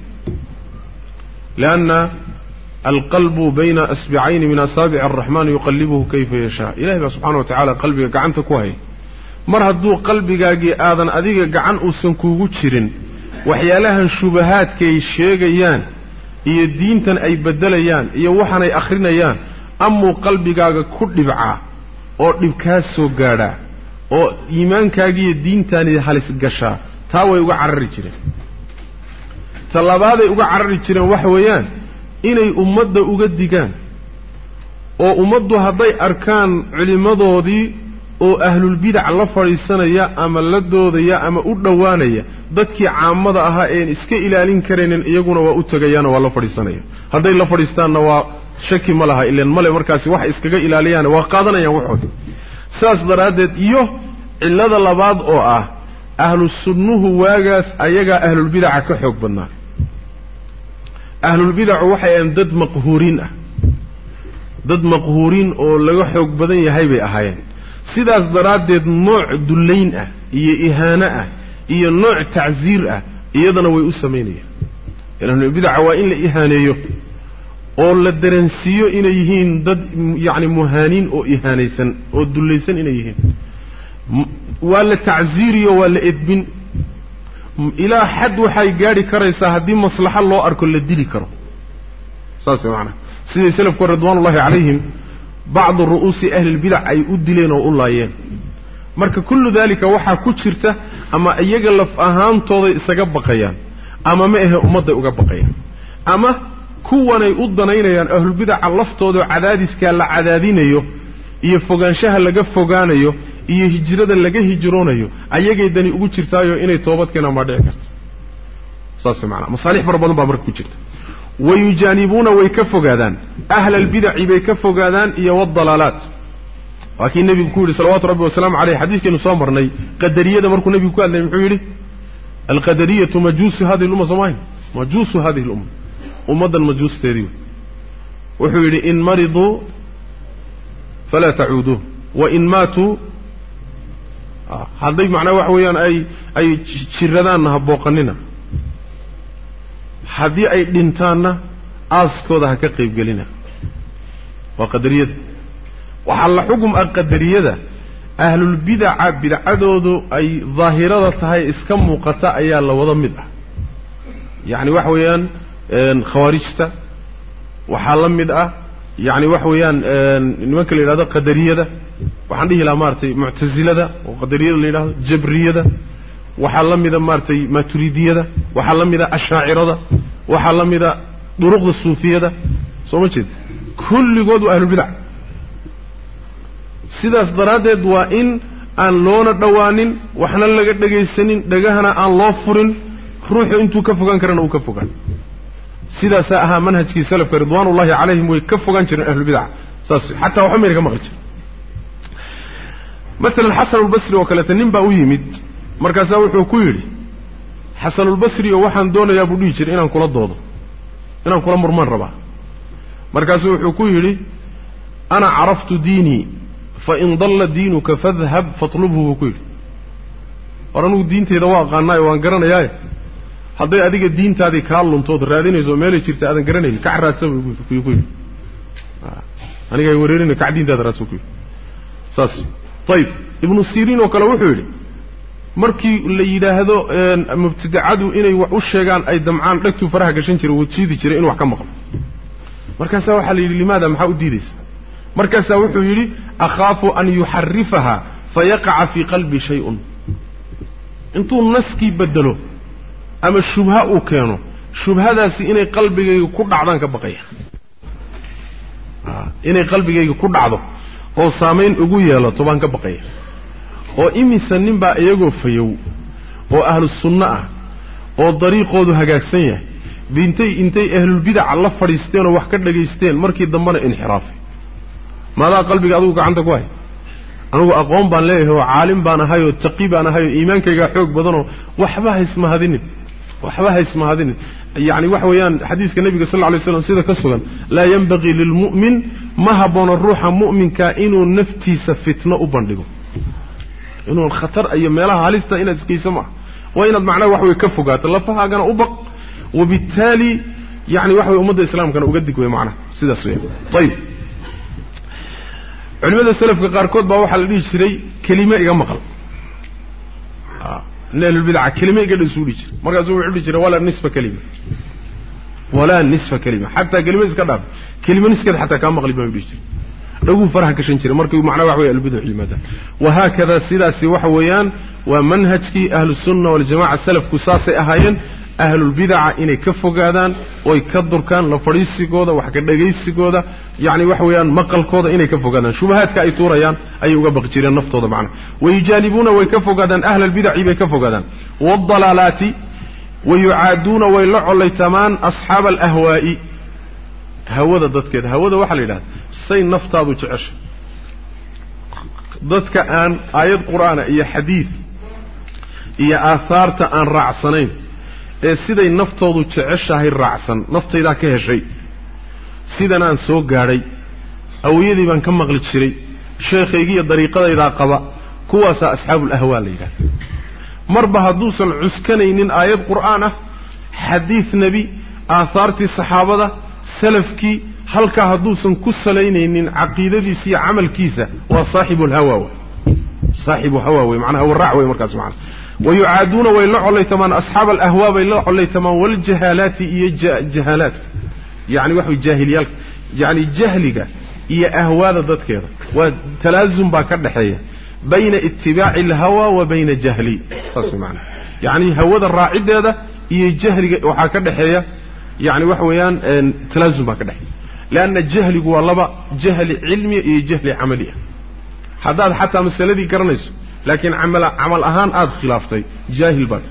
لأن القلب بين أسبعين من أصابع الرحمن يقلبه كيف يشاء إلهي سبحانه وتعالى قلبي قعنت كوهي مر هدو قلبي قاقي آذن أذيق قعن أسنكو تشرين وحيالها شبهات كي الشيغيان إيا الدين تن أي بدليان إيا وحن أي أخرينيان أمو قلبي قاقي كل بعا أو لبكاسو قادا أو إيمان كاقي الدين تاني حالس قشا تاوي uga carari jireen talabaaday uga carari jireen wax weeyaan inay ummadda uga digaan oo ummaddu haday arkaan culimadoodii oo ahlul bid'ah la fariisanaya ama la doodaya ama u dhawaanaya dadkii caamada ahaa ee iska ilaalin kareenin iyaguna waa u tagayaan waa la fariisanaya haday la fariistaanna waa shaki ma laha ileen male markaasi wax iskaga ilaaliyaan waa qaadanayaan waxood saas daraadeed iyo cilada labaad oo ah ahlus sunnuhu waagaas ayaga ahlul bid'ah ka xoog badnaa ahlul bid'ah waxay aan dad maqhuuriin ah dad maqhuuriin oo laga xoog badan yahay bay ahaayeen sidaas daraadeed nooc duleyn ah iyo ihaana ah iyo nooc tacziir ah iyadana way u sameeyeen ahlul bid'ah waa in la ihaaneeyo oo la daransiyo inay yihiin dad yaani muhaaniin oo ihaanaysan oo duleysan inay yihiin waa la tacziiriyo waa la edbin ilaa xad waxay gaari karaysaa haddii maslaxa loo arko la dili karo saas macna sidii salafku ridwaanullaahi calayhim بعض الرؤوس أهل البدع أي أدلين وأولايين marka kullu dalika waxa ku jirta ama iyaga laf ahaan tooda isaga baqayaan ama ma aha umada uga baqayaan ama kuwanay u danaynayaan ahlul bid'ah laftooda cadaadiska la cadaadinayo iyo fogaanshaha laga fogaanayo iyo hijrada laga hijroonayo ayagay dani ugu jirtaayo inay toobad keenaan ma dhici karto saas macna masalix barbadan baa marka ku jirta ويجانبون ويكفقادان أهل البدع بيكفقادان إيا والضلالات وكي النبي يقول صلوات ربي والسلام عليه حديث كان صامرني قدرية دا مركو النبي يقول لهم حويلي القدرية مجوس هذه الأمة زمان مجوس هذه الأمة ومدى المجوس تريد وحويلي إن مرضوا فلا تعودوه وإن ماتوا هذا معنى وحويان أي أي شردان هبوقننا haddii ay dhintaanna aaskooda ha ka qayb gelina waa qadariyada waxa la xukum ah qadariyada ahlul bid'ah bid'adoodu ay zaahirada tahay iska muuqata ayaa la wada mid ah yaani wax weeyaan khawaarijta waxa la mid ah yaani wax weeyaan nimanka la yiraahdo qadariyada waxaan dhihi lahaa maartay mu'tazilada oo qadariyada la yiraahdo jabriyada waxa la mid ah maartay maturidiyada waxa la mid ah ash'airada waxa la mid ah duruqda suufiyada soo ma jeed kulligood waa ahlul bid'ah sidaas daraadeed waa in aan loona dhawaanin waxna laga dhageysanin dhagahana aan loo furin ruuxu intuu ka fogaan karana uu ka fogaan sidaas aha manhajkii salafka ridwaanullaahi calayhim way ka fogaan jireen ahlul bid'ah saas hatta waxa meerka maqal jir مثلا الحسن البصري وكلت نيمبا u yimid markaas wuxuu ku yiri Hasan al-Basri oo waxaan doonayaa buu dhigi jiray inaan kula doodo inaan kula murmaan raba markaas wuxuu ku yiri ana araftu diini fa in dalla diinuka fadhhab fatlubhu ku yiri oranu diinteeda waa qaanay waan garanayaa haday adiga diintaadii ka luntood raadinayso meel jirta aadan garanayn ka raadsan ku yiri aniga wareerina ka diintaada raadsan ku yiri saas طيب ابن سيرين وكلا wuxuu yiri markii la yiraahdo mubtadacadu inay wax u sheegaan ay damcaan dhagtu faraha gashan jiray oo jiidi jiray in wax ka maqlo markaas waxa la yiri limaada maxaa u diidaysa markaas wuxuu yiri akhaafu an yuharrifaha fayaqa fi qalbi shay'un intuu naski bedelo ama shubha uu keeno shubhadaasi inay qalbigayga ku dhacdaan ka baqaya inay qalbigayga ku dhacdo oo saameyn ugu yeelato baan ka baqay oo imisa ninba iyagoo fayow oo ahlu sunna ah oo dariiqoodu hagaagsan yahay bintay intay ahlul bid'ah la fariisteen oo wax ka dhageysteen markii dambana inxiraafay maada qalbiga adigu gacanta ku hay anigu aqoon baan leeyahay oo caalim baan ahay oo taqi baan ahay oo iimaankayga xoog badan oo waxba haysma hadinin waxba haysma hadinin يعني وحويان حديث النبي صلى الله عليه وسلم سيده كسغان لا ينبغي للمؤمن ما هبون الروح مؤمن كائن نفتي سفتنا وبندغو انه الخطر اي ميلها هالستا ان اسكيسما وين المعنى وحوي كفغات لفها غنا وبق وبالتالي يعني وحوي امه الاسلام كانوا ugaddig way macna sidaas weey طيب culimada salafka qaarkood baa waxa la dhigi jiray kelimo iga maqal نال البدعة كلمة قد يسولي جري مركز هو يقول جري ولا نصف كلمة ولا نصف كلمة حتى كلمة كذاب كلمة نسكت حتى كان مغلب ما يقول جري لو فرح كشن جري مركز معناه وحوي البدع المدى وهكذا سلاسي وحويان ومنهج أهل السنة والجماعة السلف كساسة أهين ahlul bid'a inay ka fogaadaan oo ay ka durkaan la fariisigooda wax ka dhageysigooda yaani wax weeyaan maqalkooda inay ka fogaadaan shubahaadka ay tuurayaan ay uga baqi jireen naftooda macna wayjalibuna way ka fogaadaan ahlul bid'a bay ka fogaadaan waddalalati wayu'aduna way la colaytamaan ashaab al-ahwa'i hawada dadkeeda hawada waxa la yiraahdaa say naftaadu jeceshay dadka aan aayad quraana iyo xadiis iyo aasaarta aan raacsanayn ee siday naftoodu jeceshahay raacsan naftayda ka heshay sidan aan soo gaaray awiyadii baan ka maqli jiray sheekhaygii iyo dariiqadayda qaba kuwaas asxaabul ahwaa la yiraahdo marba haduusan cuskanaynin aayad quraan ah xadiis nabi aasaartii saxaabada salafkii halka haduusan ku salaynaynin aqeedadiisa iyo amalkiisa waa saaxibul hawa saaxibu hawa way macnaha waa raac way markaas macnaha ويعادون ويلعوا تمان أصحاب الأهواء ويلعوا تمان والجهالات إيه جهالات يعني وحي جاهليال يعني جهلك إيه أهواء ضد كذا وتلازم باكر حية بين اتباع الهوى وبين جهلي خاص معنا يعني هو ذا الراعد هذا إيه جهلك وحاكر حية يعني وحويان تلازم باكر حية لأن الجهل هو الله جهل علمي إيه جهل عملي هذا حتى مسألة ذي كرنيس لكن عمل عمل أهان آد خلافتي جاهل بات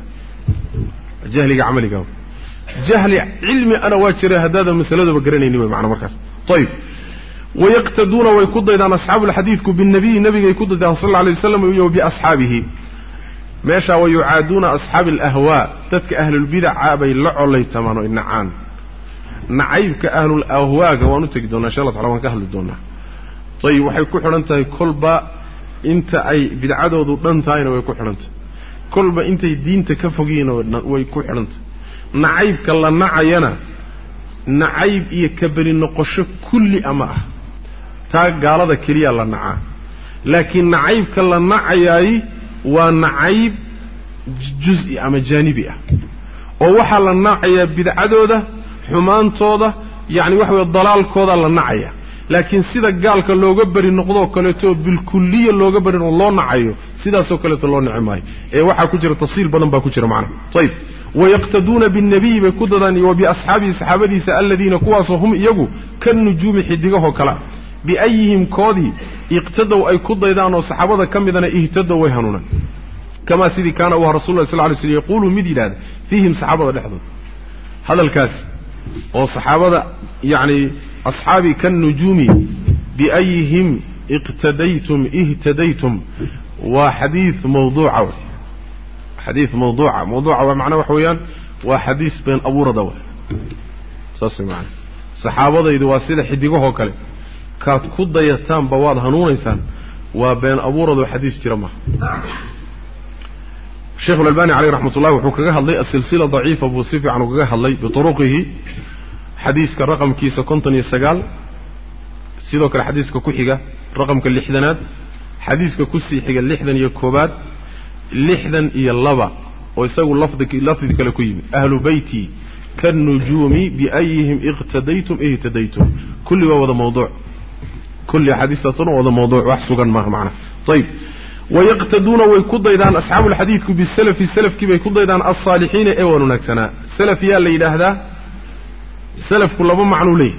جهل عملي قام جهل علمي أنا واشري هذا المسألة بقرني نبي معنا مركز طيب ويقتدون ويقض إذا أصحاب الحديث بالنبي النبي يقض إذا صلى الله عليه وسلم وبأصحابه ماشى ويعادون أصحاب الأهواء تتك أهل البدع عابي اللعو اللي تمانوا النعان نعيب كأهل الأهواء وانو تقدون إن شاء الله تعالى وانك أهل الدنيا طيب وحيكون حرنتها كل با انت اي بدعادoodu dhantaayna way ku xiranta kulba intay diinta ka fogeeyna way ku xiranta naciibka la nacayana naciib iyo kabali noqosho kulli ama ah taa gaalada kaliya la nacaa laakiin naciibka la nacayay waa naciib juz'i ama janibi ah oo waxa la nacaya bidcadooda xumaantooda yaani wax way dalaalkooda la nacaya لكن سيدا قالك لوغا بري نقضو كاليتو بالكلية لوغا بري الله نعيو سيدا سو كاليتو الله نعماي اي وحا كجر تصيل بدن با كجر معنا طيب ويقتدون بالنبي بكددان وبأصحابه صحابته الذين كواسهم يغو كالنجوم حديغه كلا بأيهم كودي يقتدوا اي كددان وصحابته كمدنا اهتدوا ويهنونا كما سيدي كان هو رسول الله صلى الله عليه وسلم يقول مديداد فيهم صحابه لحظه هذا الكاس وصحابه يعني أصحابي كالنجوم بأيهم اقتديتم اهتديتم وحديث موضوع حديث موضوع موضوع ومعنى وحويان وحديث بين أبو ردوه ساسي معنا صحابة إذا واسدة حديقوه وكالي كات كود يتام بواد هنون إنسان وبين أبو ردوه حديث جرمه الشيخ الألباني عليه رحمة الله وحكاها اللي السلسلة ضعيفة أبو صيفي عنه وحكاها اللي بطرقه حديث كالرقم كيسا كنتني السقال سيدوك الحديث ككوحيقة رقم كاللحدنات حديث ككسي حيقة اللحدن يكوبات اللحدن ياللبا ويساقوا لفظك لفظك لكيم أهل بيتي كالنجوم بأيهم اقتديتم اهتديتم كل هذا موضوع كل حديث تصنع هذا موضوع وحسوغا ما معنا طيب ويقتدون ويكد إذن أصحاب الحديث بالسلف السلف كيف يكد إذن الصالحين ايوانو نكسنا السلف يا اللي هذا سلف كل ما معنو ليه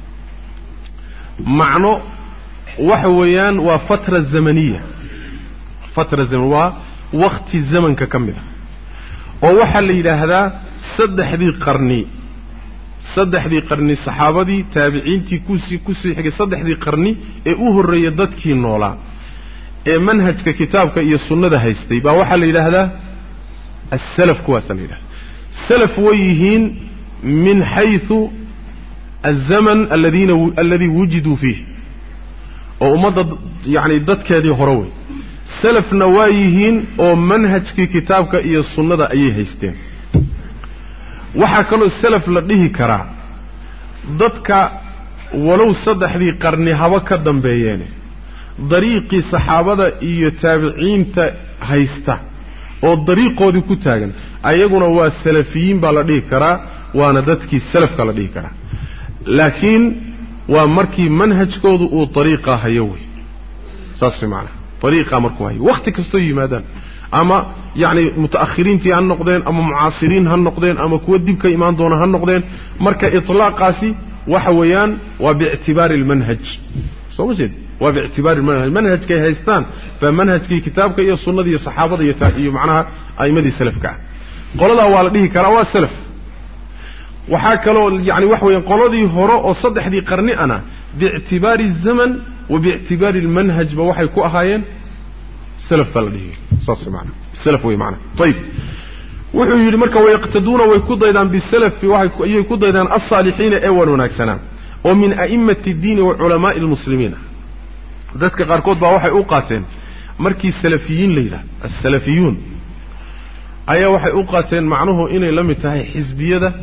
معنو وحويان وفترة زمنية فترة زمنية ووقت الزمن ككمل ووحل إلى هذا صدح ذي قرني صدح ذي قرني الصحابة دي تابعين تي كوسي كوسي حق صدح ذي قرني ايه الرياضات كي نولا ايه منهج ككتاب كي السنة ده هيستي با وحل إلى هذا السلف كواسا إلى السلف ويهين من حيث الزمن الذين و... الذي وجدوا فيه او مدد يعني ضدك هذه هروي سلف نوايهين او منهج كي كتابك اي السنه اي هيستين waxa kale salaf la dhihi kara dadka walow saddexdii qarni haba ka dambeeyeen dariiqi saxaabada iyo taabiciinta haysta oo dariiqoodii ku taagan ayaguna waa salafiyiin baa la dhihi karaa waana dadkii salafka la dhihi karaa laakiin waa markii manhajkoodu uu dariiqa hayo way saas macna dariiqa markuu hayo waqti kasto yimaadaan أما يعني متأخرين تي هن نقدين أما معاصرين هن نقدين أما كودب كإيمان دون هن نقدين مركا إطلاق قاسي وحويان وباعتبار المنهج صوجد وباعتبار المنهج منهج كي هيستان فمنهج كي كتاب كي السنة دي الصحابة دي يتاقي معناها أئمة دي سلف كا قال الله والديه كراوا السلف وحاكلوا يعني وحويا قالوا دي هراء وصدح دي قرني أنا باعتبار الزمن وباعتبار المنهج بوحي كو أهايين سلف بلديه صاصي معنا السلف وي معنا طيب وحو يري مركا ويقتدون ويكود ايضا بالسلف في وحي يكود ايضا الصالحين اول وناكسنا ومن أئمة الدين وعلماء المسلمين ذاتك قاركود با وحي اوقاتين مركي السلفيين ليلة السلفيون ايا وحي اوقاتين معنوه اني لم يتهي حزبية ده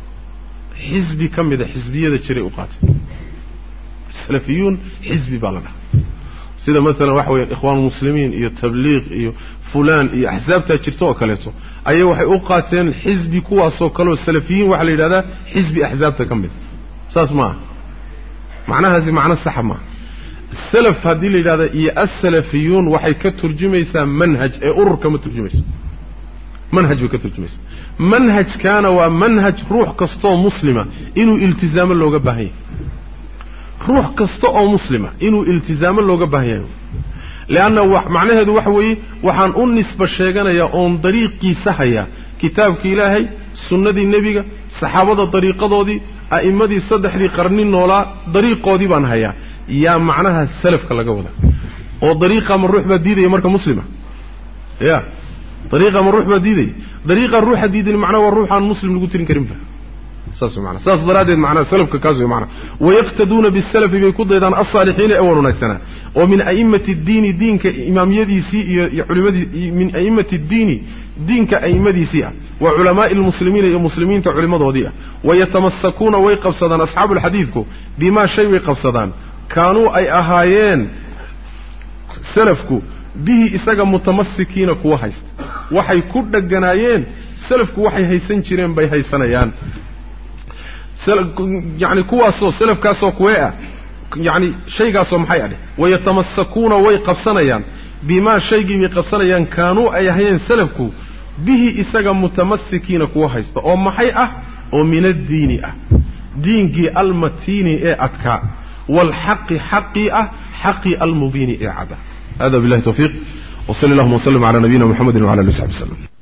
حزبي كم ده حزبية ده شري اوقاتين السلفيون حزبي بالنا سيدا مثلا وحوي إخوان المسلمين إيو التبليغ إيو فلان إيو أحزاب تأجرتوا وكاليتوا أي وحي أوقاتين حزبي كواسو كالو السلفيين وحلي هذا حزبي أحزاب تكمل ساس ما معناها زي معنى السحب ما السلف هذه اللي هذا إيا السلفيون وحي كترجميسا منهج إي أرر كما ترجميسا منهج بكترجميسا منهج كان ومنهج روح كستو مسلمة إنو التزام اللوغة باهي روح كستا او مسلمة انو التزاما لوغا باهيان لانه معناه هذا وحوي وحان اون نسبه شيغانيا اون طريقي سحيا كتابك الهي سنه النبي صحابه طريقدودي ائمدي صدخدي قرنين نولا طريقودي بان هيا يا معناها السلف كلا ودا او طريقه من روح بديده marka muslima يا طريقه من روح بديده طريقه الروح ديده المعنى والروح عن مسلم لو ترين كريم ساس معنا ساس ضراد معنا سلف ككازو معنا ويقتدون بالسلف بيكون ايضا الصالحين اولنا سنه ومن ائمه الدين دين كاماميدي سي علماء من ائمه الدين دين كائمدي سي وعلماء المسلمين المسلمين علماء وديا ويتمسكون ويقبصدان اصحاب الحديث بما شيء ويقبصدان كانوا اي اهايين سلفكو به اسغا متمسكين كو هيست waxay ku dhaganaayeen salafku waxay haysan jireen bay haysanayaan يعني كواسو سلف كاسو كويا يعني شيء كاسو محي عليه ويتمسكون ويقبصنيان بما شيء يقبصنيان كانوا أي هين سلفكو به إساق متمسكين كوهيستا أو محي أه أو من الدين أه دينكي المتين إيه أتكا والحق حقي أه حقي المبين إيه عدا هذا بالله توفيق وصلى الله وسلم على نبينا محمد وعلى آله وصحبه وسلم